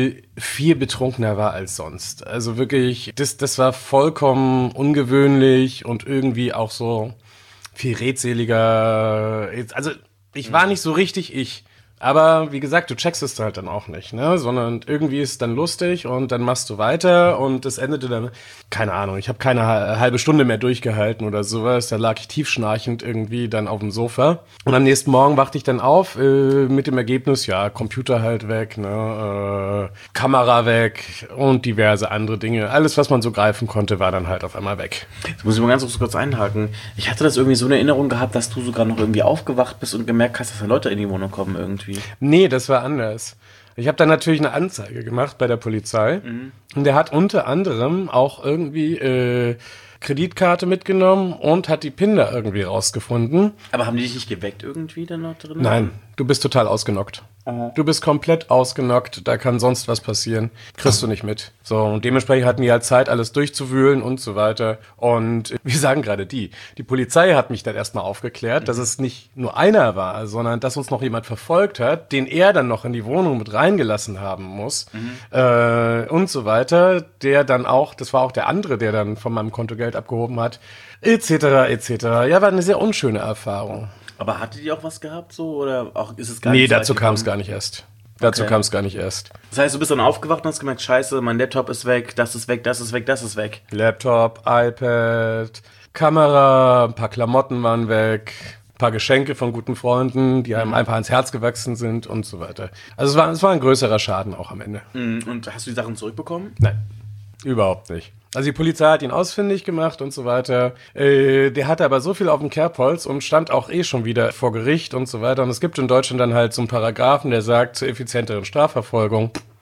D: viel betrunkener war als sonst. Also wirklich, das war vollkommen ungewöhnlich und irgendwie auch so viel redseliger. Also ich war nicht so richtig ich. Aber wie gesagt, du checkst es halt dann auch nicht, ne? Sondern irgendwie ist es dann lustig und dann machst du weiter und es endete dann, keine Ahnung, ich habe keine halbe Stunde mehr durchgehalten oder sowas. Da lag ich tiefschnarchend irgendwie dann auf dem Sofa. Und am nächsten Morgen wachte ich dann auf mit dem Ergebnis, ja, Computer halt weg, ne? Kamera weg und diverse andere Dinge. Alles, was man so greifen konnte, war dann halt auf einmal weg.
C: Jetzt muss ich mal ganz kurz einhaken. Ich hatte das irgendwie so eine Erinnerung gehabt, dass du sogar noch irgendwie aufgewacht bist und gemerkt hast, dass da Leute in die Wohnung kommen irgendwie.
D: Nee, das war anders. Ich habe dann natürlich eine Anzeige gemacht bei der Polizei. Und der hat unter anderem auch irgendwie Kreditkarte mitgenommen und hat die PIN da irgendwie rausgefunden.
C: Aber haben die dich nicht geweckt irgendwie dann noch drin?
D: Nein, du bist total ausgenockt. Du bist komplett ausgenockt, da kann sonst was passieren. Kriegst du nicht mit. So, und dementsprechend hatten die halt Zeit, alles durchzuwühlen und so weiter. Und wir sagen gerade die Polizei hat mich dann erstmal aufgeklärt, dass es nicht nur einer war, sondern dass uns noch jemand verfolgt hat, den er dann noch in die Wohnung mit reingelassen haben muss. Und so weiter. Der dann auch, das war auch der andere, der dann von meinem Konto Geld abgehoben hat, etc., etc. Ja, war eine sehr unschöne Erfahrung.
C: Aber hatte die auch was gehabt so oder auch ist es gar nicht?
D: Nee, dazu kam es gar nicht erst. Das
C: heißt, du bist dann aufgewacht und hast gemerkt, scheiße, mein Laptop ist weg, das ist weg, das ist weg, das ist weg.
D: Laptop, iPad, Kamera, ein paar Klamotten waren weg, ein paar Geschenke von guten Freunden, die einem einfach ans Herz gewachsen sind und so weiter. Also es war ein größerer Schaden auch am Ende.
C: Und hast du die Sachen zurückbekommen?
D: Nein, überhaupt nicht. Also die Polizei hat ihn ausfindig gemacht und so weiter. Der hatte aber so viel auf dem Kerbholz und stand auch schon wieder vor Gericht und so weiter. Und es gibt in Deutschland dann halt so einen Paragraphen, der sagt, zur effizienteren Strafverfolgung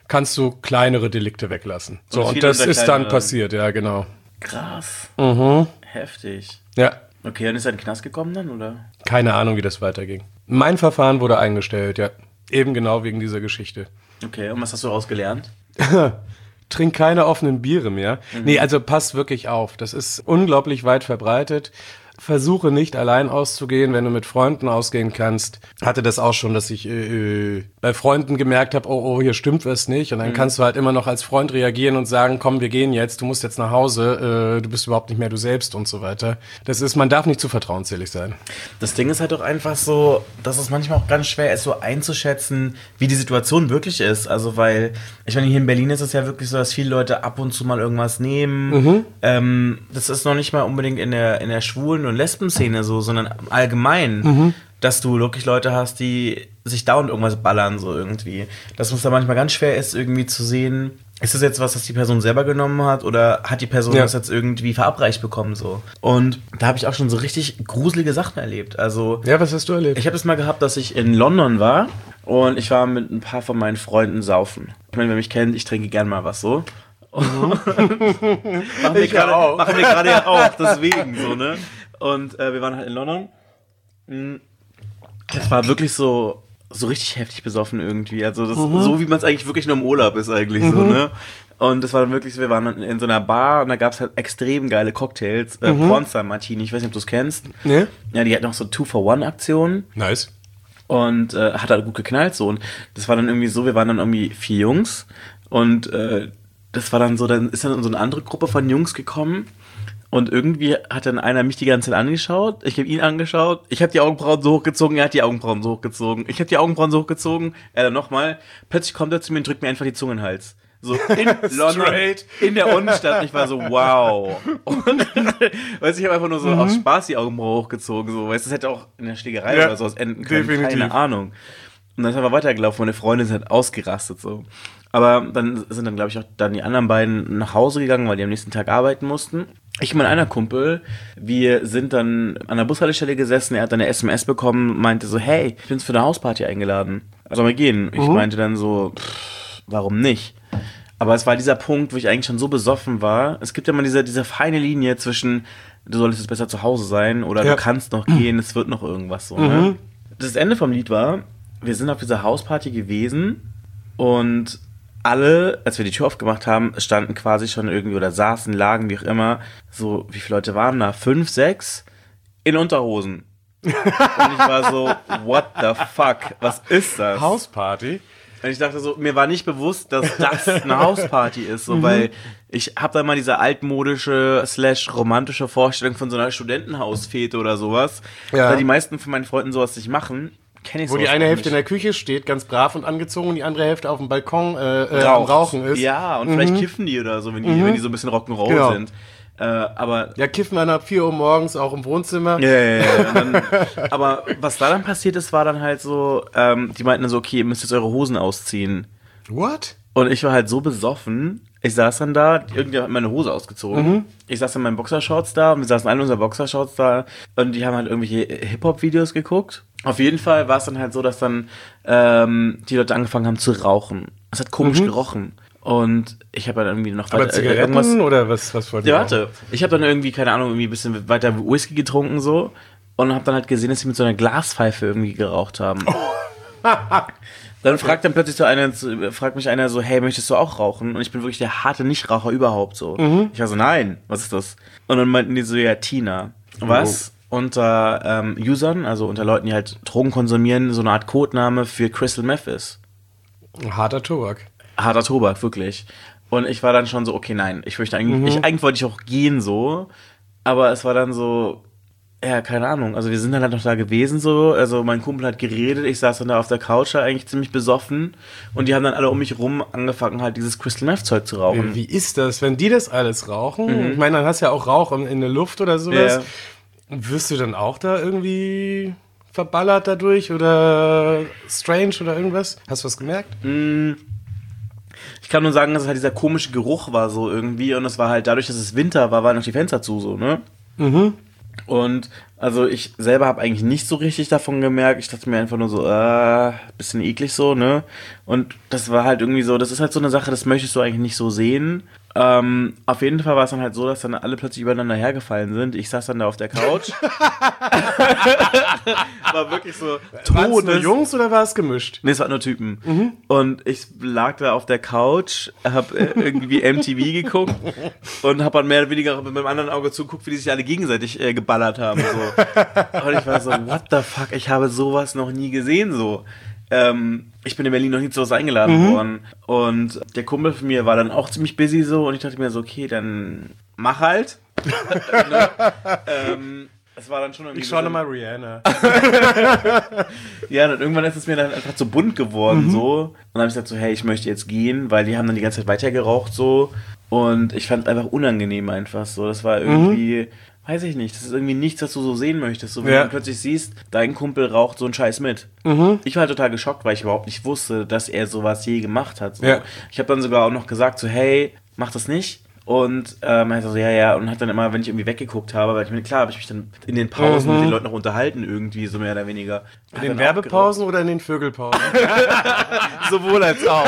D: kannst du kleinere Delikte weglassen. So, und
C: viele
D: das
C: unter
D: ist dann
C: kleinere-
D: passiert, ja, genau.
C: Krass. Heftig.
D: Ja,
C: Okay, und ist er in den Knast gekommen dann, oder?
D: keine Ahnung, wie das weiterging. Mein Verfahren wurde eingestellt, ja. Eben genau wegen dieser Geschichte.
C: Okay, und was hast du daraus gelernt?
D: Trink keine offenen Biere mehr. Nee, also passt wirklich auf. Das ist unglaublich weit verbreitet. Versuche nicht allein auszugehen, wenn du mit Freunden ausgehen kannst. Hatte das auch schon, dass ich bei Freunden gemerkt habe, oh, hier stimmt was nicht. Und dann kannst du halt immer noch als Freund reagieren und sagen, komm, wir gehen jetzt, du musst jetzt nach Hause, du bist überhaupt nicht mehr du selbst und so weiter. Man darf nicht zu vertrauensselig sein.
C: Das Ding ist halt doch einfach so, dass es manchmal auch ganz schwer ist, so einzuschätzen, wie die Situation wirklich ist. Also, weil, ich meine, hier in Berlin ist es ja wirklich so, dass viele Leute ab und zu mal irgendwas nehmen. Das ist noch nicht mal unbedingt in der Schwulen- und Lesben-Szene so, sondern allgemein, dass du wirklich Leute hast, die sich dauernd irgendwas ballern, so irgendwie. Dass es da manchmal ganz schwer ist, irgendwie zu sehen, ist das jetzt was, das die Person selber genommen hat oder hat die Person das jetzt irgendwie verabreicht bekommen, so. Und da habe ich auch schon so richtig gruselige Sachen erlebt. Also,
D: Ja, was hast du erlebt?
C: ich habe es mal gehabt, dass ich in London war und ich war mit ein paar von meinen Freunden saufen. Ich meine, wer mich kennt, ich trinke gern mal was so. Machen wir gerade ja auch, deswegen so, ne? Und wir waren halt in London. Das war wirklich so richtig heftig besoffen irgendwie. Also das, so wie man es eigentlich wirklich nur im Urlaub ist eigentlich so, ne? Und das war dann wirklich so, wir waren dann in so einer Bar und da gab es halt extrem geile Cocktails. Pornstar Martini, ich weiß nicht, ob du es kennst.
D: Nee?
C: Ja, die hatten noch so 2-for-1-Aktionen.
D: Nice.
C: Und hat halt gut geknallt so. Und das war dann irgendwie so, wir waren dann irgendwie 4 Jungs. Und das war dann so, dann ist dann so eine andere Gruppe von Jungs gekommen. Und irgendwie hat dann einer mich die ganze Zeit angeschaut. Ich habe ihn angeschaut. Ich habe die Augenbrauen so hochgezogen. Er hat die Augenbrauen so hochgezogen. Ich habe die Augenbrauen so hochgezogen. Er dann nochmal. Plötzlich kommt er zu mir und drückt mir einfach die Zunge in den Hals. So in London,
D: Straight.
C: in der Innenstadt. Und ich war so, wow. Und weißt du, ich habe einfach nur so aus Spaß die Augenbrauen hochgezogen. So, weißt du, das hätte auch in der Schlägerei oder sowas enden können.
D: definitiv.
C: Keine Ahnung. Und dann sind wir weitergelaufen. Meine Freundin ist halt ausgerastet so. Aber dann sind dann, glaube ich, auch dann die anderen beiden nach Hause gegangen, weil die am nächsten Tag arbeiten mussten. Ich und mein einer Kumpel, wir sind dann an der Bushaltestelle gesessen, er hat dann eine SMS bekommen, meinte so, hey, ich bin für eine Hausparty eingeladen. Sollen wir gehen? Ich meinte dann so, warum nicht? Aber es war dieser Punkt, wo ich eigentlich schon so besoffen war. Es gibt ja mal diese feine Linie zwischen, du solltest jetzt besser zu Hause sein oder du kannst noch gehen, es wird noch irgendwas so. Ne? Das Ende vom Lied war, wir sind auf dieser Hausparty gewesen und alle, als wir die Tür aufgemacht haben, standen quasi schon irgendwie oder saßen, lagen, wie auch immer, so, wie viele Leute waren da? 5, 6 in Unterhosen. Und ich war so, what the fuck? Was ist das?
D: Hausparty?
C: Und ich dachte so, mir war nicht bewusst, dass das eine Hausparty ist, so, weil ich habe da mal diese altmodische / romantische Vorstellung von so einer Studentenhausfete oder sowas,
D: Ja.
C: weil die meisten von meinen Freunden sowas nicht machen. Kenn ich
D: Wo die
C: sowas
D: eine
C: auch
D: Hälfte in
C: nicht.
D: der Küche steht, ganz brav und angezogen, und die andere Hälfte auf dem Balkon am Rauchen ist.
C: Ja, und vielleicht kiffen die oder so, wenn die so ein bisschen Rock'n'Roll
D: Genau.
C: sind. Aber
D: Ja, kiffen wir ab 4 Uhr morgens auch im Wohnzimmer.
C: ja. Und dann, aber was da dann passiert ist, war dann halt so, die meinten dann so, okay, ihr müsst jetzt eure Hosen ausziehen.
D: What?
C: Und ich war halt so besoffen. Ich saß dann da, irgendjemand hat meine Hose ausgezogen. Ich saß in meinen Boxershorts da, und wir saßen alle in unseren Boxershorts da und die haben halt irgendwelche Hip-Hop-Videos geguckt. Auf jeden Fall war es dann halt so, dass dann die Leute angefangen haben zu rauchen. Es hat komisch gerochen. Und ich habe dann irgendwie noch
D: Aber
C: weiter
D: Zigaretten oder was wollt ihr
C: Ja,
D: rauchen?
C: warte. Ich habe dann irgendwie, keine Ahnung, irgendwie ein bisschen weiter Whisky getrunken so und habe dann halt gesehen, dass sie mit so einer Glaspfeife irgendwie geraucht haben. Dann fragt dann plötzlich fragt mich einer so, hey, möchtest du auch rauchen? Und ich bin wirklich der harte Nichtraucher überhaupt so. Ich war so, nein, was ist das? Und dann meinten die so, ja, Tina. Was unter Usern, also unter Leuten, die halt Drogen konsumieren, so eine Art Codename für Crystal Meth ist.
D: Harter Tobak.
C: Harter Tobak, wirklich. Und ich war dann schon so, okay, nein, ich möchte eigentlich, eigentlich wollte ich auch gehen so, aber es war dann so, ja, keine Ahnung, also wir sind dann halt noch da gewesen so, also mein Kumpel hat geredet, ich saß dann da auf der Couch eigentlich ziemlich besoffen und die haben dann alle um mich rum angefangen halt dieses Crystal Meth Zeug zu rauchen.
D: Wie ist das, wenn die das alles rauchen? Ich meine, dann hast du ja auch Rauch in der Luft oder sowas.
C: Ja.
D: Wirst du dann auch da irgendwie verballert dadurch oder strange oder irgendwas? Hast du was gemerkt?
C: Ich kann nur sagen, dass es halt dieser komische Geruch war so irgendwie und es war halt dadurch, dass es Winter war, waren noch die Fenster zu so, ne? Und Also ich selber habe eigentlich nicht so richtig davon gemerkt. Ich dachte mir einfach nur so, bisschen eklig so, ne? Und das war halt irgendwie so, das ist halt so eine Sache, das möchtest du eigentlich nicht so sehen. Auf jeden Fall war es dann halt so, dass dann alle plötzlich übereinander hergefallen sind. Ich saß dann da auf der Couch. War wirklich so
D: Waren es nur Jungs oder war es gemischt?
C: Nee, es waren nur Typen. Und ich lag da auf der Couch, hab irgendwie MTV geguckt und hab dann mehr oder weniger mit meinem anderen Auge zugeguckt, wie die sich alle gegenseitig geballert haben. So. Und ich war so, what the fuck, ich habe sowas noch nie gesehen, so. Ich bin in Berlin noch nie zu was eingeladen worden. Und der Kumpel von mir war dann auch ziemlich busy so und ich dachte mir so, okay, dann mach halt. Ne? Es war dann schon irgendwie.
D: Ich schaue nochmal Rihanna.
C: Ja, und irgendwann ist es mir dann einfach zu bunt geworden so. Und dann habe ich gesagt so, hey, ich möchte jetzt gehen, weil die haben dann die ganze Zeit weiter geraucht so. Und ich fand es einfach unangenehm einfach so. Das war irgendwie, weiß ich nicht, das ist irgendwie nichts, was du so sehen möchtest. So, wenn du plötzlich siehst, dein Kumpel raucht so einen Scheiß mit. Ich war halt total geschockt, weil ich überhaupt nicht wusste, dass er sowas je gemacht hat. So. Ja. Ich habe dann sogar auch noch gesagt so, hey, mach das nicht. Und er hat so, ja, und hat dann immer, wenn ich irgendwie weggeguckt habe, weil ich mir, klar, habe ich mich dann in den Pausen mit den Leuten noch unterhalten, irgendwie, so mehr oder weniger.
D: In den Werbepausen oder in den Vögelpausen?
C: Sowohl als auch.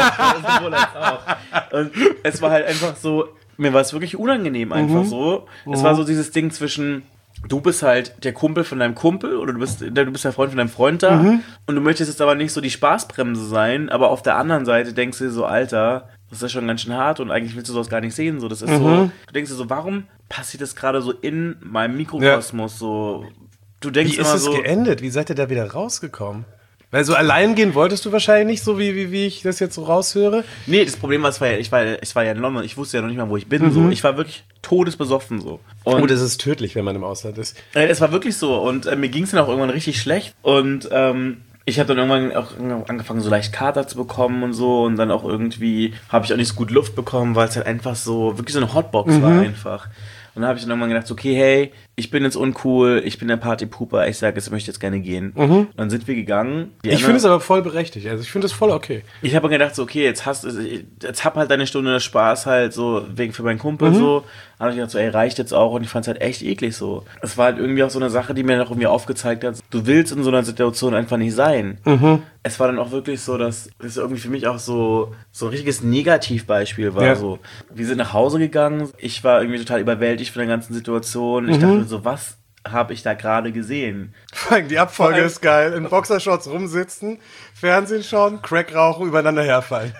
C: Und es war halt einfach so, mir war es wirklich unangenehm einfach so. Es war so dieses Ding zwischen, du bist halt der Kumpel von deinem Kumpel oder du bist der Freund von deinem Freund da und du möchtest jetzt aber nicht so die Spaßbremse sein, aber auf der anderen Seite denkst du dir so, Alter, das ist ja schon ganz schön hart und eigentlich willst du sowas gar nicht sehen. So, das ist so, du denkst dir so, warum passiert das gerade so in meinem Mikrokosmos? So, du denkst immer so.
D: Wie ist es geendet? Wie seid ihr da wieder rausgekommen? Weil so allein gehen wolltest du wahrscheinlich nicht, so wie ich das jetzt so raushöre.
C: Nee, das Problem war, ich war ja in London, ich wusste ja noch nicht mal, wo ich bin. So. Ich war wirklich todesbesoffen. So.
D: Und das ist tödlich, wenn man im Ausland ist.
C: Es war wirklich so und mir ging es dann auch irgendwann richtig schlecht und ich habe dann irgendwann auch angefangen, so leicht Kater zu bekommen und so. Und dann auch irgendwie habe ich auch nicht so gut Luft bekommen, weil es halt einfach so, wirklich so eine Hotbox war einfach. Und dann habe ich dann irgendwann gedacht, okay, hey, ich bin jetzt uncool, ich bin der Partypooper, ich sage, ich möchte jetzt gerne gehen. Und dann sind wir gegangen.
D: Ich finde es aber voll berechtigt, also ich finde es voll okay.
C: Ich habe mir gedacht, so, okay, jetzt hab halt deine Stunde Spaß halt so, wegen für meinen Kumpel so. Dann habe ich gedacht, so, ey, reicht jetzt auch und ich fand es halt echt eklig so. Es war halt irgendwie auch so eine Sache, die mir dann auch irgendwie aufgezeigt hat, du willst in so einer Situation einfach nicht sein. Es war dann auch wirklich so, dass es irgendwie für mich auch so ein richtiges Negativbeispiel war. So. Wir sind nach Hause gegangen, ich war irgendwie total überwältigt von der ganzen Situation. Ich dachte mir so, was habe ich da gerade gesehen?
D: Vor allem die Abfolge ist geil. In Boxershorts rumsitzen, Fernsehen schauen, Crack rauchen, übereinander herfallen.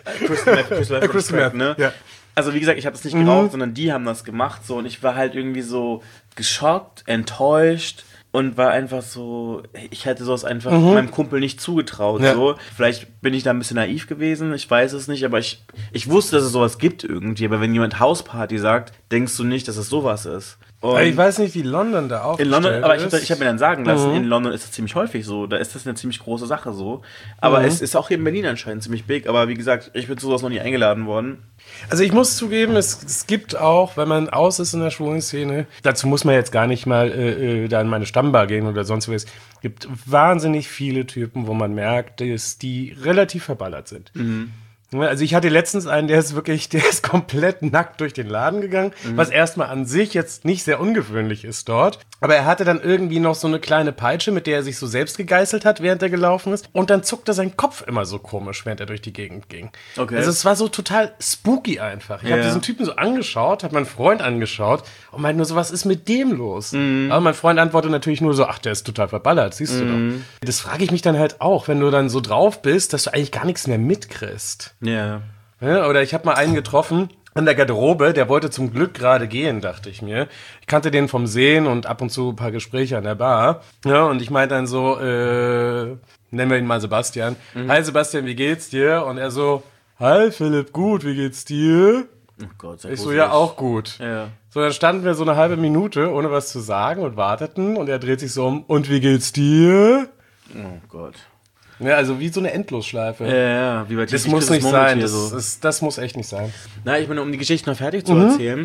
C: Crystal Meth, ne? Ja. Also wie gesagt, ich habe das nicht geraucht, sondern die haben das gemacht. So, und ich war halt irgendwie so geschockt, enttäuscht. Und war einfach so, ich hätte sowas einfach meinem Kumpel nicht zugetraut. So. Vielleicht bin ich da ein bisschen naiv gewesen, ich weiß es nicht, aber ich wusste, dass es sowas gibt irgendwie. Aber wenn jemand Hausparty sagt, denkst du nicht, dass es sowas ist. Und
D: ich weiß nicht, wie London da aufgestellt
C: in London, aber
D: ist.
C: ich hab mir dann sagen lassen, in London ist das ziemlich häufig so. Da ist das eine ziemlich große Sache so. Aber es ist auch hier in Berlin anscheinend ziemlich big. Aber wie gesagt, ich bin zu sowas noch nie eingeladen worden.
D: Also ich muss zugeben, es gibt auch, wenn man aus ist in der schwulen Szene, dazu muss man jetzt gar nicht mal da in meine Stammbar gehen oder sonst was. Es gibt wahnsinnig viele Typen, wo man merkt, dass die relativ verballert sind. Also ich hatte letztens einen, der ist komplett nackt durch den Laden gegangen, was erstmal an sich jetzt nicht sehr ungewöhnlich ist dort. Aber er hatte dann irgendwie noch so eine kleine Peitsche, mit der er sich so selbst gegeißelt hat, während er gelaufen ist. Und dann zuckte sein Kopf immer so komisch, während er durch die Gegend ging. Okay. Also es war so total spooky einfach. Ich habe diesen Typen so angeschaut, habe meinen Freund angeschaut und meinte nur so, was ist mit dem los? Aber mein Freund antwortet natürlich nur so, ach, der ist total verballert, siehst du doch. Das frage ich mich dann halt auch, wenn du dann so drauf bist, dass du eigentlich gar nichts mehr mitkriegst.
C: Ja.
D: Oder ich habe mal einen getroffen an der Garderobe, der wollte zum Glück gerade gehen, dachte ich mir. Ich kannte den vom Sehen und ab und zu ein paar Gespräche an der Bar. Ja, und ich meinte dann so, nennen wir ihn mal Sebastian. Hi Sebastian, wie geht's dir? Und er so, hi Philipp, gut, wie geht's dir?
C: Oh Gott,
D: ich so, ja, auch gut.
C: Ja.
D: So, dann standen wir so eine halbe Minute, ohne was zu sagen und warteten. Und er dreht sich so um, und wie geht's dir?
C: Oh Gott.
D: Ja, also wie so eine Endlosschleife.
C: Ja, wie bei
D: das muss nicht sein. Das muss echt nicht sein.
C: Na, ich meine, um die Geschichte noch fertig zu erzählen,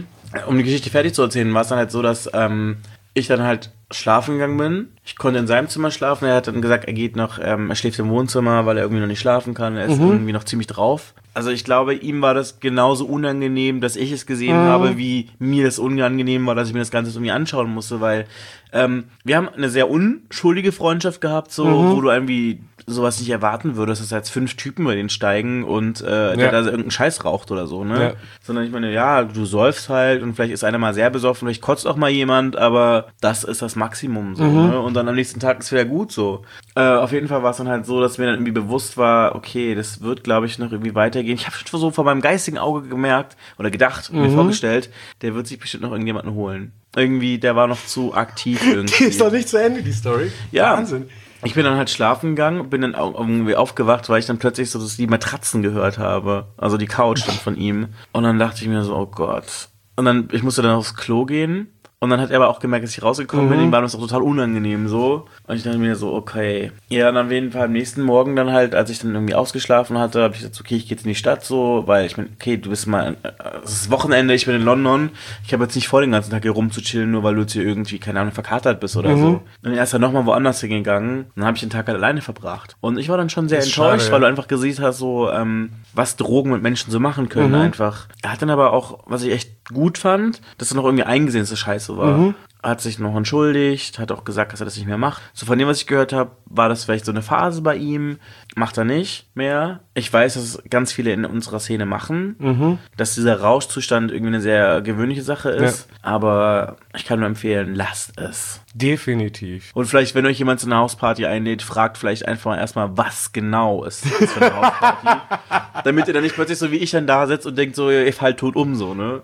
C: war es dann halt so, dass ich dann halt schlafen gegangen bin. Ich konnte in seinem Zimmer schlafen. Er hat dann gesagt, er schläft im Wohnzimmer, weil er irgendwie noch nicht schlafen kann. Er ist irgendwie noch ziemlich drauf. Also ich glaube, ihm war das genauso unangenehm, dass ich es gesehen habe, wie mir das unangenehm war, dass ich mir das Ganze irgendwie anschauen musste, weil wir haben eine sehr unschuldige Freundschaft gehabt, so wo du irgendwie sowas nicht erwarten würdest, dass jetzt 5 Typen über den steigen und der da irgendeinen Scheiß raucht oder so, ne? Ja. Sondern ich meine, ja, du säufst halt und vielleicht ist einer mal sehr besoffen, vielleicht kotzt auch mal jemand, aber das ist das Maximum so, ne? Und dann am nächsten Tag ist wieder gut so. Auf jeden Fall war es dann halt so, dass mir dann irgendwie bewusst war, okay, das wird, glaube ich, noch irgendwie weitergehen. Ich habe schon so vor meinem geistigen Auge gemerkt oder gedacht, mir vorgestellt, der wird sich bestimmt noch irgendjemanden holen. Irgendwie, der war noch zu aktiv irgendwie.
D: Die ist doch nicht zu Ende, die Story.
C: Ja.
D: Wahnsinn.
C: Ich bin dann halt schlafen gegangen, bin dann irgendwie aufgewacht, weil ich dann plötzlich so die Matratzen gehört habe. Also die Couch dann von ihm. Und dann dachte ich mir so, oh Gott. Und dann, ich musste dann aufs Klo gehen. Und dann hat er aber auch gemerkt, dass ich rausgekommen bin. Ihm war das auch total unangenehm so. Und ich dachte mir so, okay. Ja, dann auf jeden Fall am nächsten Morgen dann halt, als ich dann irgendwie ausgeschlafen hatte, habe ich gesagt, okay, ich gehe jetzt in die Stadt so, weil ich meine, okay, du bist mal, es ist Wochenende, ich bin in London. Ich habe jetzt nicht vor, den ganzen Tag hier rumzuchillen, nur weil du jetzt hier irgendwie, keine Ahnung, verkatert bist oder so. Und er ist dann nochmal woanders hingegangen. Dann habe ich den Tag halt alleine verbracht. Und ich war dann schon sehr enttäuscht, schade, weil du einfach gesehen hast, so, was Drogen mit Menschen so machen können einfach. Er hat dann aber auch, was ich echt gut fand, dass er noch irgendwie eingesehen, dass das scheiße war. Hat sich noch entschuldigt, hat auch gesagt, dass er das nicht mehr macht. So von dem, was ich gehört habe, war das vielleicht so eine Phase bei ihm. Macht er nicht mehr. Ich weiß, dass es ganz viele in unserer Szene machen, dass dieser Rauschzustand irgendwie eine sehr gewöhnliche Sache ist. Ja. Aber ich kann nur empfehlen, lasst es.
D: Definitiv.
C: Und vielleicht, wenn euch jemand zu einer Hausparty einlädt, fragt vielleicht einfach erstmal, was genau ist das für eine Hausparty. Damit ihr dann nicht plötzlich so wie ich dann da sitzt und denkt so, ihr fallt tot um, so, ne?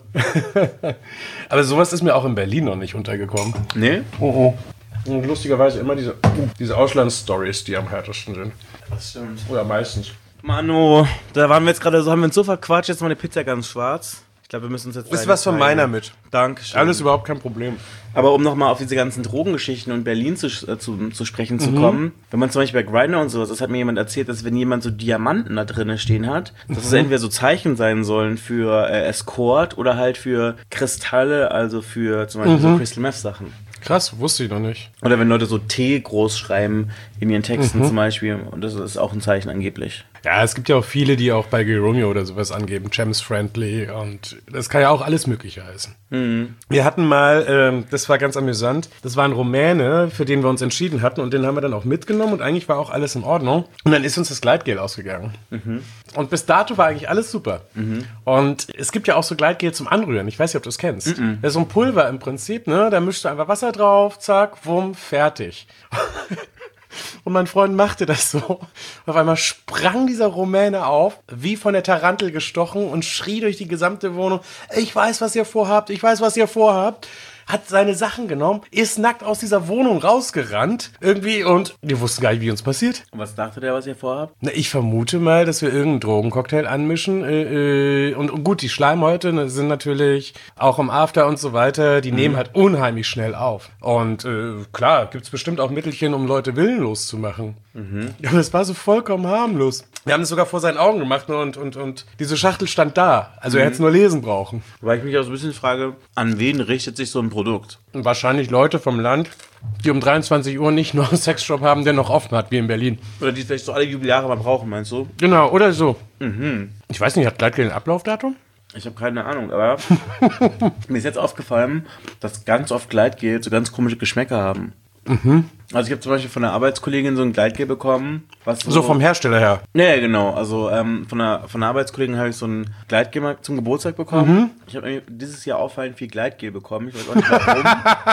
D: Aber sowas ist mir auch in Berlin noch nicht untergekommen.
C: Nee?
D: Und lustigerweise immer diese Auslandsstories, die am härtesten sind.
C: Das stimmt.
D: Oder meistens.
C: Manu, da waren wir jetzt gerade so, haben wir uns so verquatscht, jetzt mal eine Pizza ganz schwarz. Ich glaube, wir müssen uns jetzt...
D: Ist was von meiner mit.
C: Dankeschön.
D: Alles überhaupt kein Problem.
C: Aber um nochmal auf diese ganzen Drogengeschichten und Berlin zu sprechen zu kommen, wenn man zum Beispiel bei Grindr und sowas, das hat mir jemand erzählt, dass wenn jemand so Diamanten da drinnen stehen hat, dass es entweder so Zeichen sein sollen für Escort oder halt für Kristalle, also für zum Beispiel so Crystal Meth Sachen.
D: Krass, wusste ich noch nicht.
C: Oder wenn Leute so T groß schreiben in ihren Texten zum Beispiel, und das ist auch ein Zeichen angeblich.
D: Ja, es gibt ja auch viele, die auch bei Geromeo oder sowas angeben, Gems Friendly, und das kann ja auch alles Mögliche heißen. Wir hatten mal, das war ganz amüsant, das war ein Rumäne, für den wir uns entschieden hatten, und den haben wir dann auch mitgenommen und eigentlich war auch alles in Ordnung. Und dann ist uns das Gleitgel ausgegangen. Und bis dato war eigentlich alles super. Und es gibt ja auch so Gleitgel zum Anrühren, ich weiß nicht, ob du es kennst. Das ist so ein Pulver im Prinzip, ne? Da mischst du einfach Wasser drauf, zack, wumm, fertig. Und mein Freund machte das so. Und auf einmal sprang dieser Rumäne auf, wie von der Tarantel gestochen, und schrie durch die gesamte Wohnung: Ich weiß, was ihr vorhabt, ich weiß, was ihr vorhabt. Hat seine Sachen genommen, ist nackt aus dieser Wohnung rausgerannt, irgendwie, und wir wussten gar nicht, wie uns passiert.
C: Und was dachte der, was ihr vorhabt?
D: Na, ich vermute mal, dass wir irgendeinen Drogencocktail anmischen. Und gut, die Schleimhäute sind natürlich auch im After und so weiter, die nehmen halt unheimlich schnell auf. Und klar, gibt's bestimmt auch Mittelchen, um Leute willenlos zu machen. Aber das war so vollkommen harmlos. Wir haben es sogar vor seinen Augen gemacht, und diese Schachtel stand da. Also er hätte es nur lesen brauchen.
C: Weil ich mich auch so ein bisschen frage, an wen richtet sich so ein Produkt?
D: Und wahrscheinlich Leute vom Land, die um 23 Uhr nicht nur einen Sexshop haben, der noch offen hat, wie in Berlin.
C: Oder die vielleicht so alle Jubeljahre mal brauchen, meinst du?
D: Genau, oder so. Ich weiß nicht, hat Gleitgel ein Ablaufdatum?
C: Ich habe keine Ahnung, aber mir ist jetzt aufgefallen, dass ganz oft Gleitgel so ganz komische Geschmäcker haben. Also ich habe zum Beispiel von einer Arbeitskollegin so ein Gleitgel bekommen. Was
D: so vom Hersteller her?
C: Ja, genau. Also von einer Arbeitskollegin habe ich so ein Gleitgel zum Geburtstag bekommen. Ich habe dieses Jahr auffallend viel Gleitgel bekommen. Ich weiß auch nicht warum.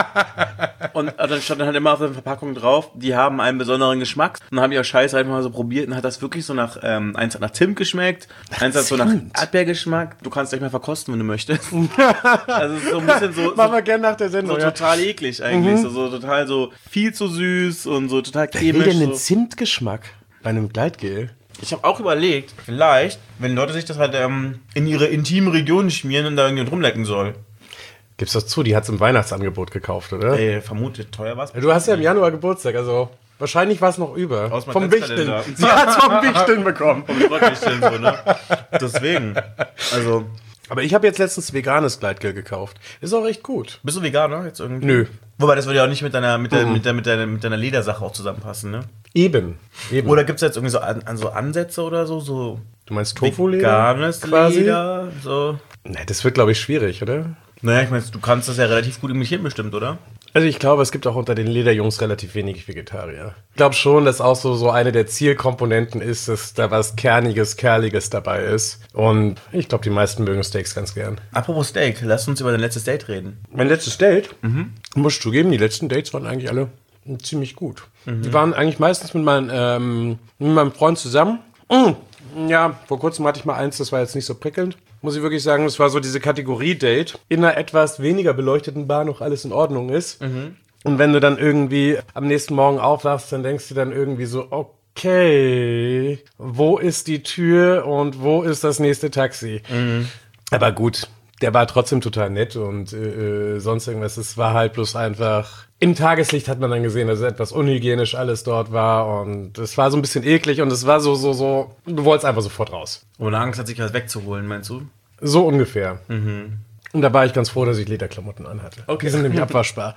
C: Und dann stand dann halt immer auf der Verpackung drauf, die haben einen besonderen Geschmack. Und dann habe ich auch Scheiße einfach mal so probiert und hat das wirklich so nach, eins hat nach Zimt geschmeckt, eins hat so nach Erdbeergeschmack. Du kannst gleich mal verkosten, wenn du möchtest. Also es ist so ein bisschen so...
D: Machen wir gerne nach der Sendung.
C: So total eklig eigentlich. So total so viel zu süß und so total cremig.
D: Wer will denn einen Zimtgeschmack bei einem Gleitgel?
C: Ich habe auch überlegt, vielleicht, wenn Leute sich das halt in ihre intimen Regionen schmieren und da irgendwie rumlecken soll.
D: Gib's doch zu, die hat's im Weihnachtsangebot gekauft, oder?
C: Vermutet, teuer war's.
D: Du hast ja im Januar Geburtstag, also wahrscheinlich war es noch über.
C: Aus
D: vom Wichteln. Sie hat's vom Wichteln bekommen.
C: Vom Wichteln, so, ne? Deswegen. Also.
D: Aber ich habe jetzt letztens veganes Gleitgel gekauft. Ist auch echt gut.
C: Bist du Veganer jetzt irgendwie?
D: Nö.
C: Wobei, das würde ja auch nicht mit deiner Ledersache auch zusammenpassen, ne?
D: Eben.
C: Oder gibt's jetzt irgendwie so Ansätze oder so?
D: Du meinst Tofu-Leder?
C: Veganes
D: quasi?
C: Leder, so.
D: Ne, das wird, glaube ich, schwierig, oder?
C: Naja, ich meine, du kannst das ja relativ gut imitieren bestimmt, oder?
D: Also ich glaube, es gibt auch unter den Lederjungs relativ wenig Vegetarier. Ich glaube schon, dass auch so eine der Zielkomponenten ist, dass da was Kerniges, Kerliges dabei ist. Und ich glaube, die meisten mögen Steaks ganz gern.
C: Apropos Steak, lass uns über dein letztes Date reden.
D: Mein letztes Date? Muss ich zugeben, die letzten Dates waren eigentlich alle ziemlich gut. Die waren eigentlich meistens mit meinem Freund zusammen. Ja, vor kurzem hatte ich mal eins, das war jetzt nicht so prickelnd. Muss ich wirklich sagen, das war so diese Kategorie-Date. In einer etwas weniger beleuchteten Bar noch alles in Ordnung ist. Und wenn du dann irgendwie am nächsten Morgen aufwachst, dann denkst du dann irgendwie so, okay, wo ist die Tür und wo ist das nächste Taxi? Aber gut, der war trotzdem total nett und sonst irgendwas. Es war halt bloß einfach... Im Tageslicht hat man dann gesehen, dass es etwas unhygienisch alles dort war und es war so ein bisschen eklig und es war so, du wolltest einfach sofort raus.
C: Ohne Angst hat sich was wegzuholen, meinst du?
D: So ungefähr. Und da war ich ganz froh, dass ich Lederklamotten anhatte. Okay. Die sind nämlich abwaschbar.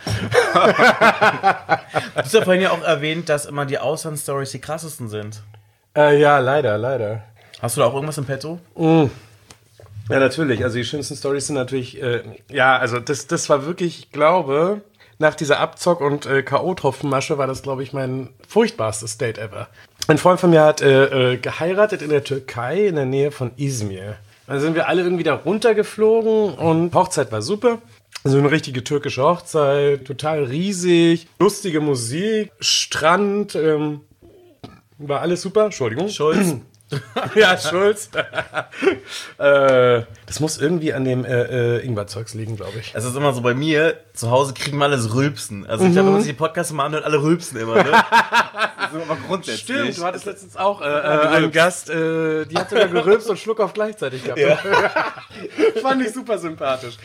C: Du hast ja vorhin ja auch erwähnt, dass immer die Auslandsstories die krassesten sind.
D: Ja, leider.
C: Hast du da auch irgendwas im Petto?
D: Ja, natürlich. Also die schönsten Stories sind natürlich, also das war wirklich, ich glaube... Nach dieser Abzock- und K.O.-Tropfenmasche war das, glaube ich, mein furchtbarstes Date ever. Ein Freund von mir hat geheiratet in der Türkei in der Nähe von Izmir. Dann sind wir alle irgendwie da runtergeflogen und Hochzeit war super. So eine richtige türkische Hochzeit, total riesig, lustige Musik, Strand, war alles super. Entschuldigung.
C: Schulz.
D: Ja, Schulz. Das muss irgendwie an dem Ingwer-Zeugs liegen, glaube ich.
C: Es ist immer so bei mir, zu Hause kriegen wir alles Rülpsen. Also ich glaube, wenn man sich die Podcasts mal anhört, alle rülpsen immer, ne? Das ist aber grundsätzlich.
D: Stimmt, du hattest letztens auch einen Gast, die hat sogar gerülpst und Schluck auf gleichzeitig gehabt. Ja. Fand ich super sympathisch.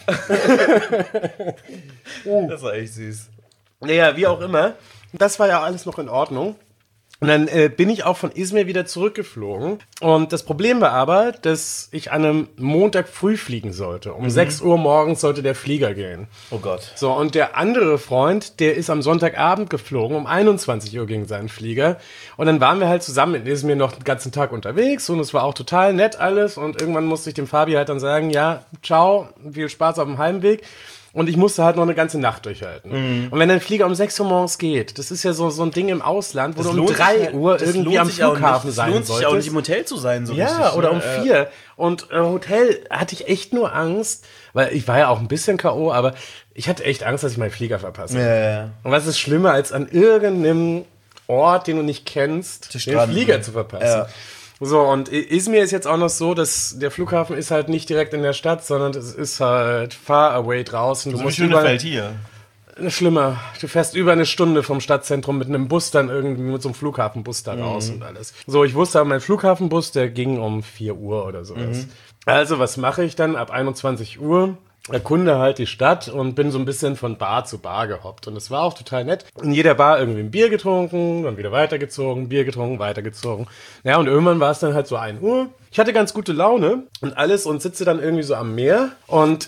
C: Das war echt süß.
D: Naja, wie auch immer. Das war ja alles noch in Ordnung. Und dann bin ich auch von Izmir wieder zurückgeflogen. Und das Problem war aber, dass ich an einem Montag früh fliegen sollte. Um 6 Uhr morgens sollte der Flieger gehen.
C: Oh Gott.
D: So, und der andere Freund, der ist am Sonntagabend geflogen. Um 21 Uhr ging sein Flieger. Und dann waren wir halt zusammen in Izmir noch den ganzen Tag unterwegs. Und es war auch total nett alles. Und irgendwann musste ich dem Fabi halt dann sagen, ja, ciao, viel Spaß auf dem Heimweg. Und ich musste halt noch eine ganze Nacht durchhalten. Und wenn der Flieger um 6 Uhr morgens geht, das ist ja so ein Ding im Ausland, wo du um 3 Uhr irgendwie am Flughafen sein solltest.
C: Es lohnt sich auch nicht im Hotel zu sein, so richtig.
D: Ja, oder um 4. Und Hotel hatte ich echt nur Angst, weil ich war ja auch ein bisschen K.O., aber ich hatte echt Angst, dass ich meinen Flieger verpasse.
C: Ja.
D: Und was ist schlimmer, als an irgendeinem Ort, den du nicht kennst, den Flieger zu verpassen? Ja. So, und Izmir ist jetzt auch noch so, dass der Flughafen ist halt nicht direkt in der Stadt, sondern es ist halt far away draußen.
C: Du musst Schönefeld hier.
D: Schlimmer. Du fährst über eine Stunde vom Stadtzentrum mit einem Bus dann irgendwie mit so einem Flughafenbus da raus und alles. So, ich wusste, mein Flughafenbus, der ging um 4 Uhr oder sowas. Also, was mache ich dann ab 21 Uhr? Erkunde halt die Stadt und bin so ein bisschen von Bar zu Bar gehoppt. Und es war auch total nett. In jeder Bar irgendwie ein Bier getrunken, dann wieder weitergezogen, Bier getrunken, weitergezogen. Ja, und irgendwann war es dann halt so 1 Uhr. Ich hatte ganz gute Laune und alles und sitze dann irgendwie so am Meer. Und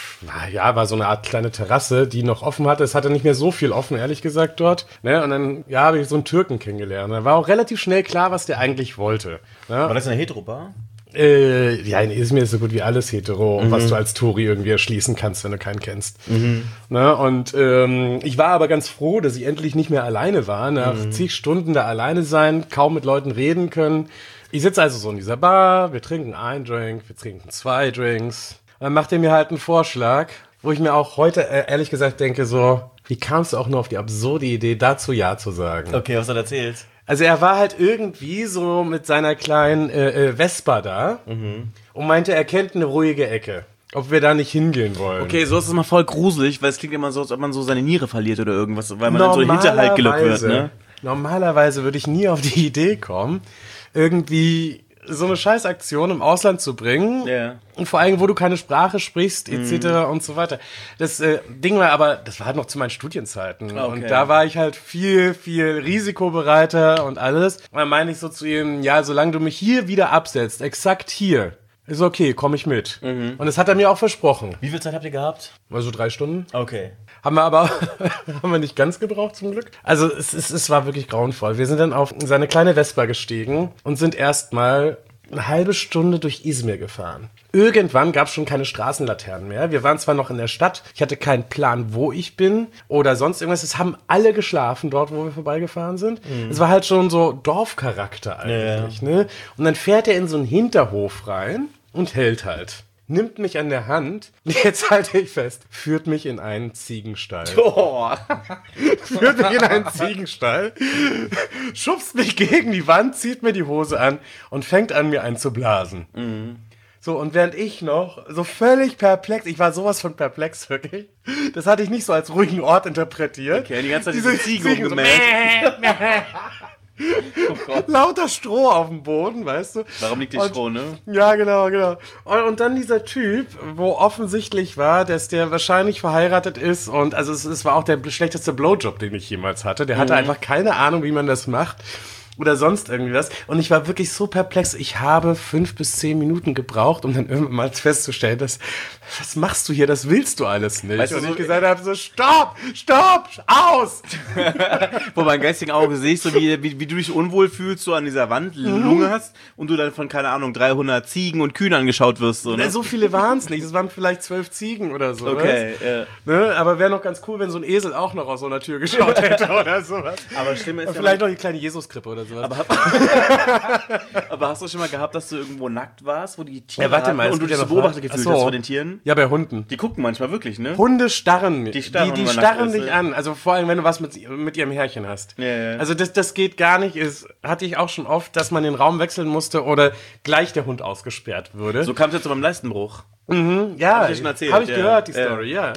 D: war so eine Art kleine Terrasse, die noch offen hatte. Es hatte nicht mehr so viel offen, ehrlich gesagt, dort. Ne? Und dann habe ich so einen Türken kennengelernt. Da war auch relativ schnell klar, was der eigentlich wollte. Ne?
C: War das eine Hetero-Bar?
D: Ja, in Izmir ist so gut wie alles hetero, was du als Touri irgendwie erschließen kannst, wenn du keinen kennst. Ne? Und ich war aber ganz froh, dass ich endlich nicht mehr alleine war. Nach zig Stunden da alleine sein, kaum mit Leuten reden können. Ich sitze also so in dieser Bar, wir trinken einen Drink, wir trinken 2 Drinks. Und dann macht er mir halt einen Vorschlag, wo ich mir auch heute ehrlich gesagt denke so, wie kamst du auch nur auf die absurde Idee, dazu Ja zu sagen?
C: Okay, was hat er erzählt?
D: Also er war halt irgendwie so mit seiner kleinen Vespa da und meinte, er kennt eine ruhige Ecke. Ob wir da nicht hingehen wollen.
C: Okay, so ist es mal voll gruselig, weil es klingt immer so, als ob man so seine Niere verliert oder irgendwas, weil man dann so in den Hinterhalt gelockt wird, ne?
D: Normalerweise würde ich nie auf die Idee kommen, irgendwie so eine Scheißaktion im Ausland zu bringen.
C: Ja.
D: Und vor allem, wo du keine Sprache sprichst, etc. und so weiter. Das Ding war aber, das war halt noch zu meinen Studienzeiten.
C: Okay.
D: Und da war ich halt viel, viel risikobereiter und alles. Und dann meine ich so zu ihm, ja, solange du mich hier wieder absetzt, exakt hier, ist okay, komme ich mit. Und das hat er mir auch versprochen.
C: Wie viel Zeit habt ihr gehabt?
D: Also 3 Stunden.
C: Okay.
D: Haben wir aber haben wir nicht ganz gebraucht, zum Glück. Also es war wirklich grauenvoll. Wir sind dann auf seine kleine Vespa gestiegen und sind erstmal eine halbe Stunde durch Izmir gefahren. Irgendwann gab es schon keine Straßenlaternen mehr. Wir waren zwar noch in der Stadt, ich hatte keinen Plan, wo ich bin oder sonst irgendwas. Es haben alle geschlafen dort, wo wir vorbeigefahren sind. Es war halt schon so Dorfcharakter eigentlich. Ne? Und dann fährt er in so einen Hinterhof rein und hält halt. Nimmt mich an der Hand, jetzt halte ich fest, führt mich in einen Ziegenstall. Führt mich in einen Ziegenstall, schubst mich gegen die Wand, zieht mir die Hose an und fängt an, mir einen zu blasen. So, und während ich noch so völlig perplex, ich war sowas von perplex, wirklich, das hatte ich nicht so als ruhigen Ort interpretiert.
C: Okay, die ganze Zeit diese Ziegen rumgemäht.
D: Oh Gott. Lauter Stroh auf dem Boden, weißt du?
C: Warum liegt die Stroh, ne?
D: Ja, genau. Und dann dieser Typ, wo offensichtlich war, dass der wahrscheinlich verheiratet ist und also es war auch der schlechteste Blowjob, den ich jemals hatte. Der hatte einfach keine Ahnung, wie man das macht. Oder sonst irgendwie was. Und ich war wirklich so perplex. Ich habe 5 bis 10 Minuten gebraucht, um dann irgendwann mal festzustellen, dass, was machst du hier? Das willst du alles nicht.
C: Weißt du,
D: und
C: so
D: ich gesagt habe, so, stopp, aus!
C: Wo mein geistigen Auge siehst, so wie du dich unwohl fühlst, so an dieser Wand Lunge hast und du dann von, keine Ahnung, 300 Ziegen und Kühen angeschaut wirst. So, ne?
D: So viele waren es nicht. Es waren vielleicht 12 Ziegen oder so.
C: Okay,
D: ja. Ne? Aber wäre noch ganz cool, wenn so ein Esel auch noch aus so einer Tür geschaut hätte oder sowas.
C: Aber schlimm ist
D: und vielleicht noch die kleine Jesuskrippe oder sowas.
C: Aber hast du schon mal gehabt, dass du irgendwo nackt warst, wo die Tiere
D: warte mal,
C: und du dich so beobachtet gefühlt hast von den Tieren?
D: Ja, bei Hunden.
C: Die gucken manchmal wirklich, ne?
D: Hunde starren mich.
C: Die starren
D: dich an. Also vor allem, wenn du was mit ihrem Härchen hast.
C: Ja.
D: Also das geht gar nicht. Hatte ich auch schon oft, dass man den Raum wechseln musste oder gleich der Hund ausgesperrt würde.
C: So kam es jetzt beim Leistenbruch.
D: Ja,
C: hab ich schon erzählt.
D: Habe ich gehört, die Story, ja.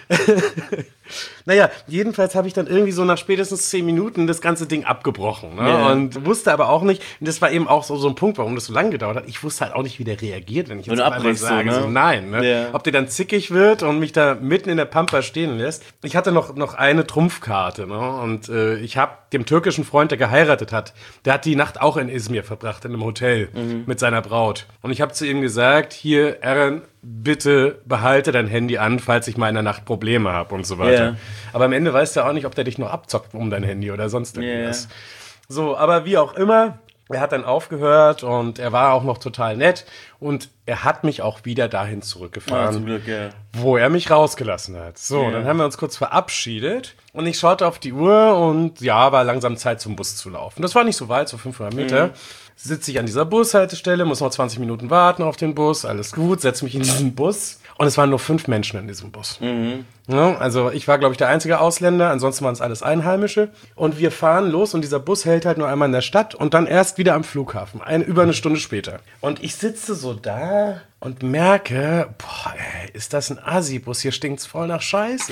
D: Naja, jedenfalls habe ich dann irgendwie so nach spätestens 10 Minuten das ganze Ding abgebrochen. Ne?
C: Ja.
D: Und wusste aber auch nicht, und das war eben auch so ein Punkt, warum das so lange gedauert hat, ich wusste halt auch nicht, wie der reagiert, wenn ich jetzt einmal sage, so, nein. Ne?
C: Ja.
D: Ob der dann zickig wird und mich da mitten in der Pampa stehen lässt. Ich hatte noch eine Trumpfkarte. Ne? Und ich habe dem türkischen Freund, der geheiratet hat, der hat die Nacht auch in Izmir verbracht, in einem Hotel mit seiner Braut. Und ich habe zu ihm gesagt, hier, Eren, bitte behalte dein Handy an, falls ich mal in der Nacht Probleme habe und so weiter.
C: Yeah.
D: Aber am Ende weißt du auch nicht, ob der dich noch abzockt um dein Handy oder sonst irgendwas. So, aber wie auch immer, er hat dann aufgehört und er war auch noch total nett und er hat mich auch wieder dahin zurückgefahren,
C: zum Glück,
D: wo er mich rausgelassen hat. So, dann haben wir uns kurz verabschiedet und ich schaute auf die Uhr und ja, war langsam Zeit zum Bus zu laufen. Das war nicht so weit, so 500 Meter. Sitze ich an dieser Bushaltestelle, muss noch 20 Minuten warten auf den Bus, alles gut, setze mich in diesen Bus und es waren nur 5 Menschen in diesem Bus. Ja, also ich war, glaube ich, der einzige Ausländer, ansonsten waren es alles Einheimische und wir fahren los und dieser Bus hält halt nur einmal in der Stadt und dann erst wieder am Flughafen, über eine Stunde später. Und ich sitze so da und merke, boah, ey, ist das ein Assi-Bus, hier stinkt's voll nach Scheiße.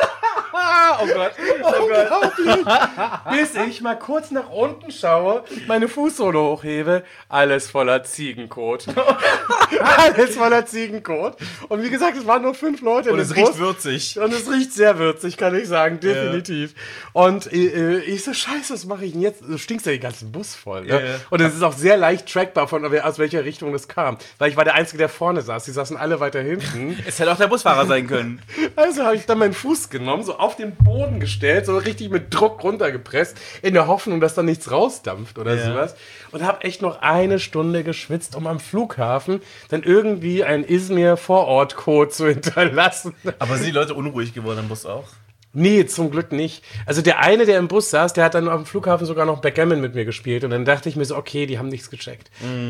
D: Oh Gott, unglaublich. Bis ich mal kurz nach unten schaue, meine Fußsohle hochhebe, alles voller Ziegenkot. Alles voller Ziegenkot. Und wie gesagt, es waren nur 5 Leute in dem Bus.
C: Und es riecht würzig.
D: Und es riecht sehr würzig, kann ich sagen, definitiv. Und ich so, scheiße, was mache ich denn jetzt? Du stinkst ja den ganzen Bus voll. Ne? Und es ist auch sehr leicht trackbar, aus welcher Richtung das kam. Weil ich war der Einzige, der vorne saß. Die saßen alle weiter hinten.
C: Es hätte auch der Busfahrer sein können.
D: Also habe ich dann meinen Fuß genommen, so auf den Boden gestellt, so richtig mit Druck runtergepresst, in der Hoffnung, dass da nichts rausdampft oder sowas. Und habe echt noch 1 Stunde geschwitzt, um am Flughafen dann irgendwie einen Izmir-Vorort-Code zu hinterlassen.
C: Aber sind die Leute unruhig geworden im Bus auch?
D: Nee, zum Glück nicht. Also der eine, der im Bus saß, der hat dann auf dem Flughafen sogar noch Backgammon mit mir gespielt. Und dann dachte ich mir so, okay, die haben nichts gecheckt.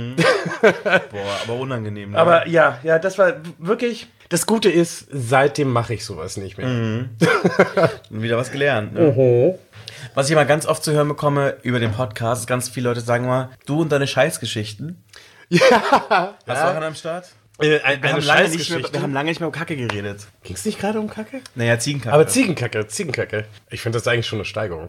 C: Boah, aber unangenehm. Ne?
D: Aber ja, das war wirklich... Das Gute ist, seitdem mache ich sowas nicht mehr.
C: Wieder was gelernt. Ne? Was ich immer ganz oft zu hören bekomme über den Podcast, ist, ganz viele Leute sagen mal, du und deine Scheißgeschichten.
D: Ja.
C: Hast du auch einen am Start? Wir haben lange nicht mehr um Kacke geredet.
D: Ging es nicht gerade um Kacke?
C: Naja, Ziegenkacke.
D: Aber Ziegenkacke. Ich finde das eigentlich schon eine Steigerung.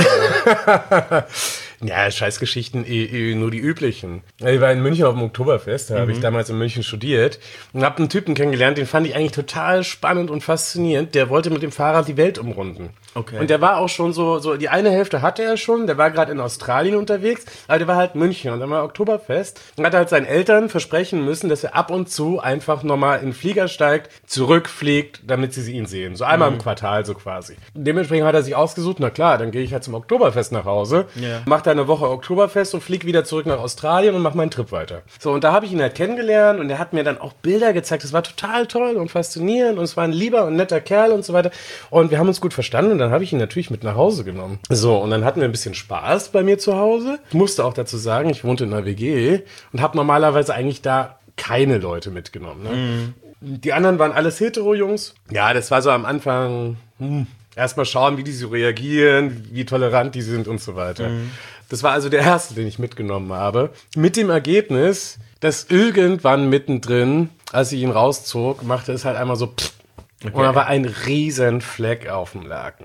D: Ja, Scheißgeschichten, nur die üblichen. Ich war in München auf dem Oktoberfest, da habe ich damals in München studiert und habe einen Typen kennengelernt, den fand ich eigentlich total spannend und faszinierend. Der wollte mit dem Fahrrad die Welt umrunden.
C: Okay.
D: Und der war auch schon so die eine Hälfte hatte er schon, der war gerade in Australien unterwegs, aber der war halt München und dann war Oktoberfest und hat halt seinen Eltern versprechen müssen, dass er ab und zu einfach nochmal in den Flieger steigt, zurückfliegt, damit sie ihn sehen. So einmal im Quartal so quasi. Dementsprechend hat er sich ausgesucht, na klar, dann gehe ich halt zum Oktoberfest nach Hause, mach da eine Woche Oktoberfest und flieg wieder zurück nach Australien und mach meinen Trip weiter. So, und da habe ich ihn halt kennengelernt und er hat mir dann auch Bilder gezeigt, das war total toll und faszinierend und es war ein lieber und netter Kerl und so weiter und wir haben uns gut verstanden und dann habe ich ihn natürlich mit nach Hause genommen. So, und dann hatten wir ein bisschen Spaß bei mir zu Hause. Ich musste auch dazu sagen, ich wohnte in einer WG und habe normalerweise eigentlich da keine Leute mitgenommen. Ne? Die anderen waren alles Hetero-Jungs. Ja, das war so am Anfang, erstmal schauen, wie die so reagieren, wie tolerant die sind und so weiter. Das war also der erste, den ich mitgenommen habe. Mit dem Ergebnis, dass irgendwann mittendrin, als ich ihn rauszog, machte es halt einmal so und da war ein riesen Fleck auf dem Laken.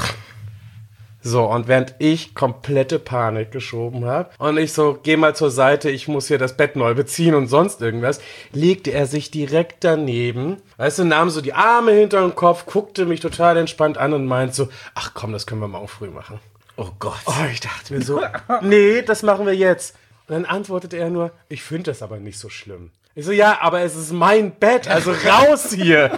D: So, und während ich komplette Panik geschoben habe und ich so, geh mal zur Seite, ich muss hier das Bett neu beziehen und sonst irgendwas, legte er sich direkt daneben, weißt du, nahm so die Arme hinter den Kopf, guckte mich total entspannt an und meint so, ach komm, das können wir morgen früh machen.
C: Oh Gott.
D: Oh, ich dachte mir so, nee, das machen wir jetzt. Und dann antwortete er nur, ich finde das aber nicht so schlimm. Ich so, ja, aber es ist mein Bett, also raus hier.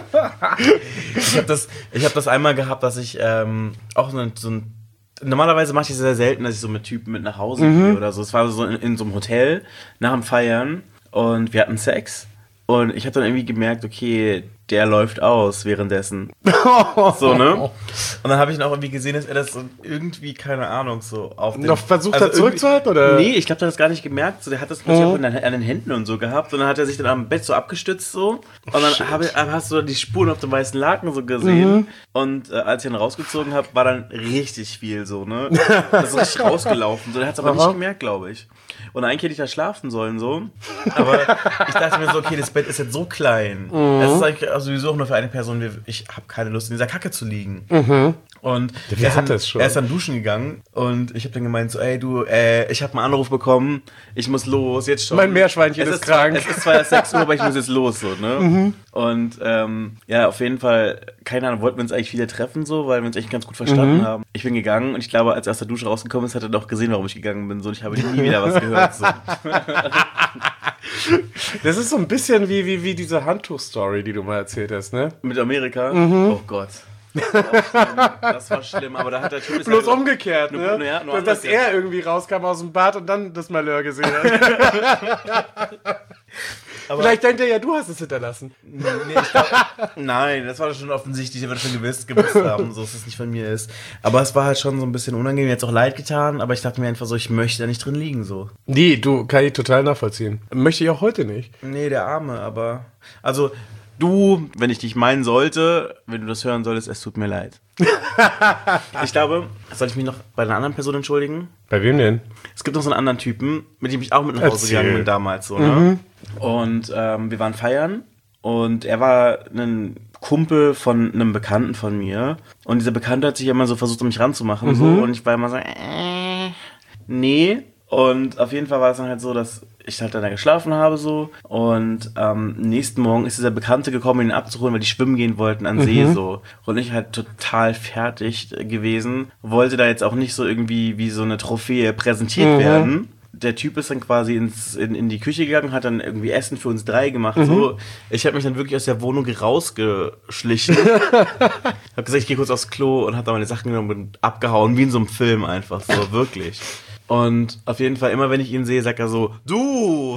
C: Ich hab das einmal gehabt, dass ich auch normalerweise mache ich das sehr selten, dass ich so mit Typen mit nach Hause gehe oder so. Es war so in so einem Hotel nach dem Feiern und wir hatten Sex und ich habe dann irgendwie gemerkt, okay, der läuft aus währenddessen. So, ne? Und dann habe ich ihn auch irgendwie gesehen, dass er das so irgendwie, keine Ahnung, so auf den...
D: Noch versucht hat zurückzuhalten, oder?
C: Nee, ich glaube, der hat das gar nicht gemerkt. So, der hat das plötzlich auch an den Händen und so gehabt. Und dann hat er sich dann am Bett so abgestützt so. Und dann hast du die Spuren auf dem weißen Laken so gesehen. Und als ich ihn rausgezogen habe, war dann richtig viel so, ne? Das ist richtig rausgelaufen. So, der hat es aber nicht gemerkt, glaube ich. Und eigentlich hätte ich da schlafen sollen, so. Aber ich dachte mir so, okay, das Bett ist jetzt so klein. Es ist eigentlich sowieso auch nur für eine Person. Ich habe keine Lust, in dieser Kacke zu liegen. Und er ist dann duschen gegangen und ich habe dann gemeint so, ey du, ich habe einen Anruf bekommen, ich muss los, jetzt schon.
D: Mein Meerschweinchen ist krank.
C: Es ist zwar erst 6 Uhr, aber ich muss jetzt los, so, ne? Und ja, auf jeden Fall, keine Ahnung, wollten wir uns eigentlich wieder treffen, so, weil wir uns echt ganz gut verstanden haben. Ich bin gegangen und ich glaube, als er aus der Dusche rausgekommen ist, hat er doch gesehen, warum ich gegangen bin, so, und ich habe nie wieder was gehört, so.
D: Das ist so ein bisschen wie diese Handtuch-Story, die du mal erzählt hast, ne?
C: Mit Amerika? Oh Gott. Das war schlimm, aber da hat der Typ...
D: Bloß umgekehrt, ne?
C: Nur
D: dass er irgendwie rauskam aus dem Bad und dann das Malheur gesehen hat. Aber vielleicht denkt er ja, du hast es hinterlassen.
C: Nee, nein, das war schon offensichtlich, er wird schon gewusst haben, so dass es nicht von mir ist. Aber es war halt schon so ein bisschen unangenehm, jetzt auch leid getan, aber ich dachte mir einfach so, ich möchte da nicht drin liegen, so.
D: Nee, du, kann ich total nachvollziehen. Möchte ich auch heute nicht.
C: Nee, der Arme, aber... Also... Du, wenn ich dich meinen sollte, wenn du das hören solltest, es tut mir leid. Ich glaube, soll ich mich noch bei einer anderen Person entschuldigen?
D: Bei wem denn?
C: Es gibt noch so einen anderen Typen, mit dem ich auch mit nach Hause gegangen bin damals. So, ne? Und wir waren feiern und er war ein Kumpel von einem Bekannten von mir. Und dieser Bekannte hat sich immer so versucht, um mich ranzumachen. So, und ich war immer so, nee. Und auf jeden Fall war es dann halt so, dass ich halt dann da geschlafen habe so und nächsten Morgen ist dieser Bekannte gekommen, ihn abzuholen, weil die schwimmen gehen wollten an See so und ich halt total fertig gewesen, wollte da jetzt auch nicht so irgendwie wie so eine Trophäe präsentiert werden. Der Typ ist dann quasi in die Küche gegangen, hat dann irgendwie Essen für uns 3 gemacht. So. Ich habe mich dann wirklich aus der Wohnung rausgeschlichen. Hab gesagt, ich gehe kurz aufs Klo und hab da meine Sachen genommen und abgehauen, wie in so einem Film einfach, so wirklich. Und auf jeden Fall, immer wenn ich ihn sehe, sagt er so, du!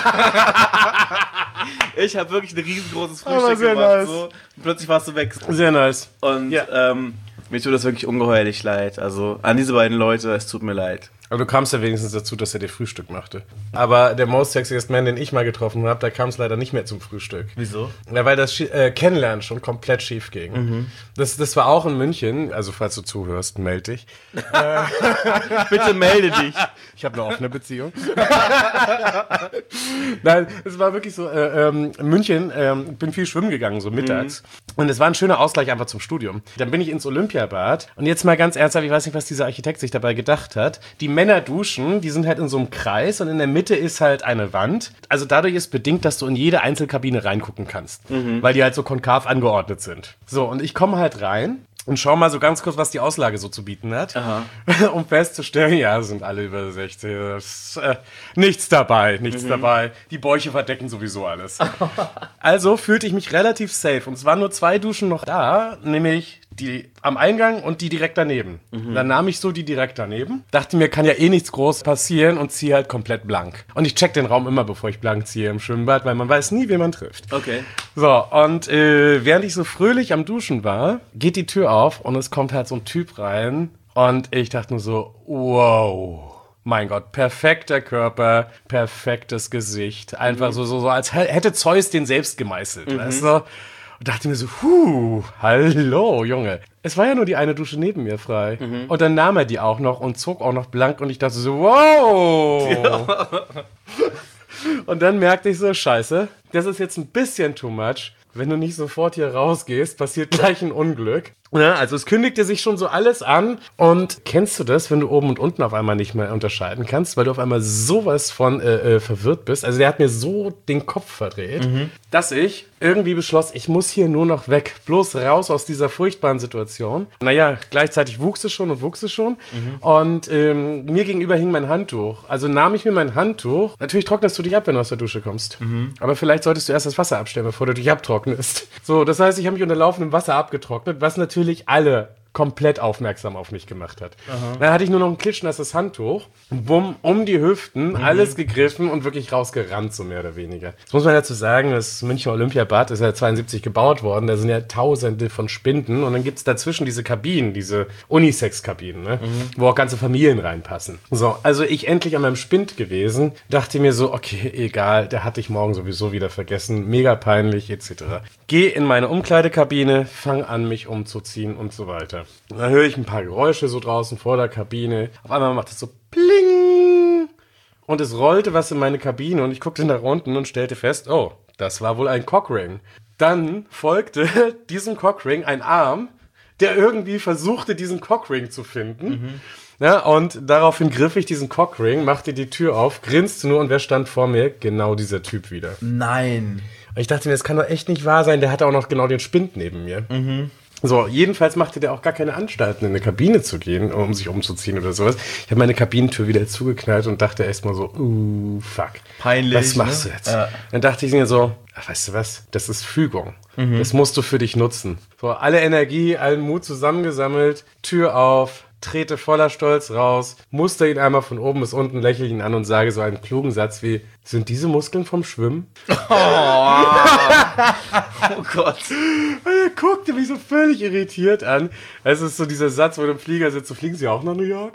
C: Ich habe wirklich ein riesengroßes Frühstück gemacht. Nice. So. Und plötzlich warst du weg.
D: Sehr nice.
C: Und mir tut das wirklich ungeheuerlich leid. Also an diese beiden Leute, es tut mir leid.
D: Aber du kamst ja wenigstens dazu, dass er dir Frühstück machte. Aber der Most Sexiest Man, den ich mal getroffen habe, da kam es leider nicht mehr zum Frühstück.
C: Wieso?
D: Ja, weil das Kennenlernen schon komplett schief ging. Das war auch in München, also falls du zuhörst, melde dich.
C: Bitte melde dich.
D: Ich habe eine offene Beziehung. Nein, es war wirklich so, in München, bin viel schwimmen gegangen, so mittags. Und es war ein schöner Ausgleich einfach zum Studium. Dann bin ich ins Olympiabad und jetzt mal ganz ernsthaft, ich weiß nicht, was dieser Architekt sich dabei gedacht hat. Die Männer duschen, die sind halt in so einem Kreis und in der Mitte ist halt eine Wand. Also dadurch ist bedingt, dass du in jede Einzelkabine reingucken kannst, weil die halt so konkav angeordnet sind. So, und ich komme halt rein und schau mal so ganz kurz, was die Auslage so zu bieten hat.
C: Aha.
D: Um festzustellen, ja, sind alle über 60. Nichts dabei. Die Bäuche verdecken sowieso alles. Also fühlte ich mich relativ safe. Und es waren nur 2 Duschen noch da, nämlich die am Eingang und die direkt daneben. Dann nahm ich so die direkt daneben, dachte mir, kann ja eh nichts groß passieren und ziehe halt komplett blank. Und ich check den Raum immer, bevor ich blank ziehe im Schwimmbad, weil man weiß nie, wen man trifft.
C: Okay.
D: So, und während ich so fröhlich am Duschen war, geht die Tür auf und es kommt halt so ein Typ rein und ich dachte nur so, wow. Mein Gott, perfekter Körper, perfektes Gesicht. Einfach so als hätte Zeus den selbst gemeißelt, weißt du? Und dachte mir so, hallo, Junge. Es war ja nur die eine Dusche neben mir frei. Und dann nahm er die auch noch und zog auch noch blank und ich dachte so, wow. Ja. Und dann merkte ich so, scheiße, das ist jetzt ein bisschen too much. Wenn du nicht sofort hier rausgehst, passiert gleich ein Unglück. Ja, also es kündigte sich schon so alles an. Und kennst du das, wenn du oben und unten auf einmal nicht mehr unterscheiden kannst, weil du auf einmal sowas von verwirrt bist? Also der hat mir so den Kopf verdreht, dass ich irgendwie beschloss, ich muss hier nur noch weg. Bloß raus aus dieser furchtbaren Situation. Naja, gleichzeitig wuchs es schon. Und mir gegenüber hing mein Handtuch. Also nahm ich mir mein Handtuch. Natürlich trocknest du dich ab, wenn du aus der Dusche kommst. Aber vielleicht solltest du erst das Wasser abstellen, bevor du dich abtrocknest. So, das heißt, ich habe mich unter laufendem Wasser abgetrocknet, was natürlich alle komplett aufmerksam auf mich gemacht hat. Dann hatte ich nur noch ein klitschnasses Handtuch, bumm, um die Hüften, alles gegriffen und wirklich rausgerannt, so mehr oder weniger. Das muss man dazu sagen, das Münchner Olympiabad ist ja 72 gebaut worden, da sind ja tausende von Spinden und dann gibt's dazwischen diese Kabinen, diese Unisex-Kabinen, ne? Wo auch ganze Familien reinpassen. So, also ich endlich an meinem Spind gewesen, dachte mir so, okay, egal, der hatte ich morgen sowieso wieder vergessen, mega peinlich, etc. Geh in meine Umkleidekabine, fang an, mich umzuziehen und so weiter. Und dann höre ich ein paar Geräusche so draußen vor der Kabine. Auf einmal macht es so pling. Und es rollte was in meine Kabine und ich guckte nach unten und stellte fest, oh, das war wohl ein Cockring. Dann folgte diesem Cockring ein Arm, der irgendwie versuchte, diesen Cockring zu finden. Ja, und daraufhin griff ich diesen Cockring, machte die Tür auf, grinste nur und wer stand vor mir? Genau dieser Typ wieder.
C: Nein.
D: Und ich dachte mir, das kann doch echt nicht wahr sein, der hatte auch noch genau den Spind neben mir. So, jedenfalls machte der auch gar keine Anstalten, in eine Kabine zu gehen, um sich umzuziehen oder sowas. Ich habe meine Kabinentür wieder zugeknallt und dachte erstmal so, fuck.
C: Peinlich.
D: Was machst du jetzt? Ja. Dann dachte ich mir so, weißt du was, das ist Fügung. Das musst du für dich nutzen. So, alle Energie, allen Mut zusammengesammelt, Tür auf, trete voller Stolz raus, muster ihn einmal von oben bis unten, lächle ihn an und sage so einen klugen Satz wie, sind diese Muskeln vom Schwimmen?
C: Oh Gott.
D: Und er guckte mich so völlig irritiert an. Es ist so dieser Satz, wo du im Flieger sitzt, so fliegen sie auch nach New York?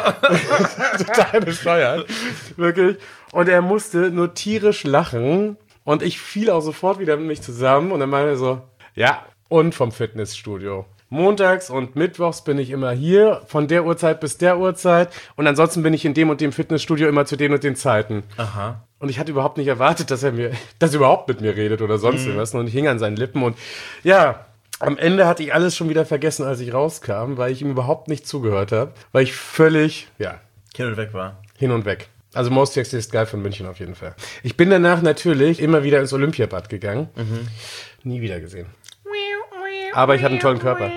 D: Total bescheuert. Wirklich. Und er musste nur tierisch lachen und ich fiel auch sofort wieder mit mich zusammen und dann meinte er so, ja, und vom Fitnessstudio. Montags und mittwochs bin ich immer hier, von der Uhrzeit bis der Uhrzeit. Und ansonsten bin ich in dem und dem Fitnessstudio immer zu den und den Zeiten.
C: Aha.
D: Und ich hatte überhaupt nicht erwartet, dass er überhaupt mit mir redet oder sonst irgendwas. Und ich hing an seinen Lippen. Und ja, am Ende hatte ich alles schon wieder vergessen, als ich rauskam, weil ich ihm überhaupt nicht zugehört habe. Weil ich völlig,
C: hin und weg war.
D: Hin und weg. Also Most Sexiest Guy von München auf jeden Fall. Ich bin danach natürlich immer wieder ins Olympiabad gegangen. Nie wieder gesehen. Aber ich hatte einen tollen Körper.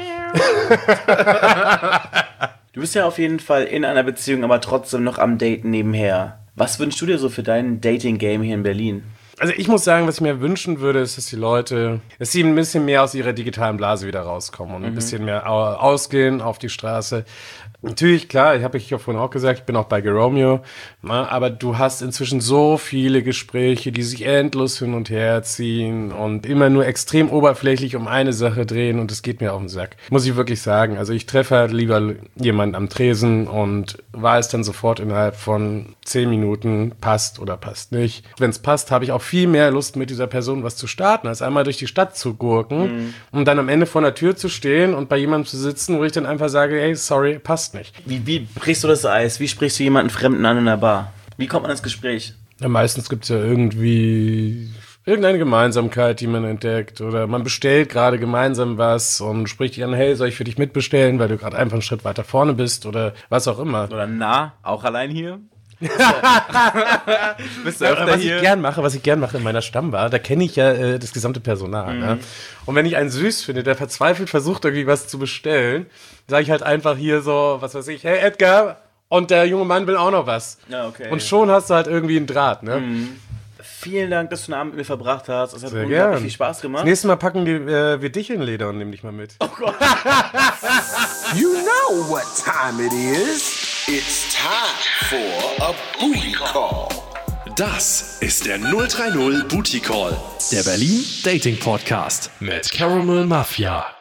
C: Du bist ja auf jeden Fall in einer Beziehung, aber trotzdem noch am Daten nebenher. Was wünschst du dir so für dein Dating-Game hier in Berlin?
D: Also ich muss sagen, was ich mir wünschen würde, ist, dass sie ein bisschen mehr aus ihrer digitalen Blase wieder rauskommen und ein bisschen mehr ausgehen auf die Straße. Natürlich, klar, ich ja vorhin auch gesagt, ich bin auch bei Geromeo, aber du hast inzwischen so viele Gespräche, die sich endlos hin und her ziehen und immer nur extrem oberflächlich um eine Sache drehen und es geht mir auf den Sack. Muss ich wirklich sagen. Also ich treffe halt lieber jemanden am Tresen und weiß dann sofort innerhalb von 10 Minuten, passt oder passt nicht. Wenn es passt, habe ich auch viel mehr Lust, mit dieser Person was zu starten, als einmal durch die Stadt zu gurken und dann am Ende vor der Tür zu stehen und bei jemandem zu sitzen, wo ich dann einfach sage, hey, sorry, passt nicht.
C: Wie brichst du das Eis? Wie sprichst du jemanden Fremden an in der Bar? Wie kommt man ins Gespräch?
D: Ja, meistens gibt es ja irgendeine Gemeinsamkeit, die man entdeckt. Oder man bestellt gerade gemeinsam was und spricht dich an, hey, soll ich für dich mitbestellen, weil du gerade einfach einen Schritt weiter vorne bist oder was auch immer.
C: Oder auch allein hier? Bist du öfter
D: was
C: hier?
D: was ich gern mache in meiner Stammbar, da kenne ich ja das gesamte Personal. Ne? Und wenn ich einen süß finde, der verzweifelt versucht, irgendwie was zu bestellen, sage ich halt einfach hier so, was weiß ich, hey Edgar, und der junge Mann will auch noch was.
C: Ja, okay.
D: Und schon hast du halt irgendwie einen Draht, ne?
C: Vielen Dank, dass du einen Abend mit mir verbracht hast. Es hat
D: Sehr
C: unglaublich
D: gern.
C: viel Spaß gemacht.
D: Das nächste Mal packen wir dich in Leder und nehmen dich mal mit.
A: You know what time it is. It's time for a booty call.
B: Das ist der 030 Booty Call, der Berlin Dating Podcast mit Caramel Mafia.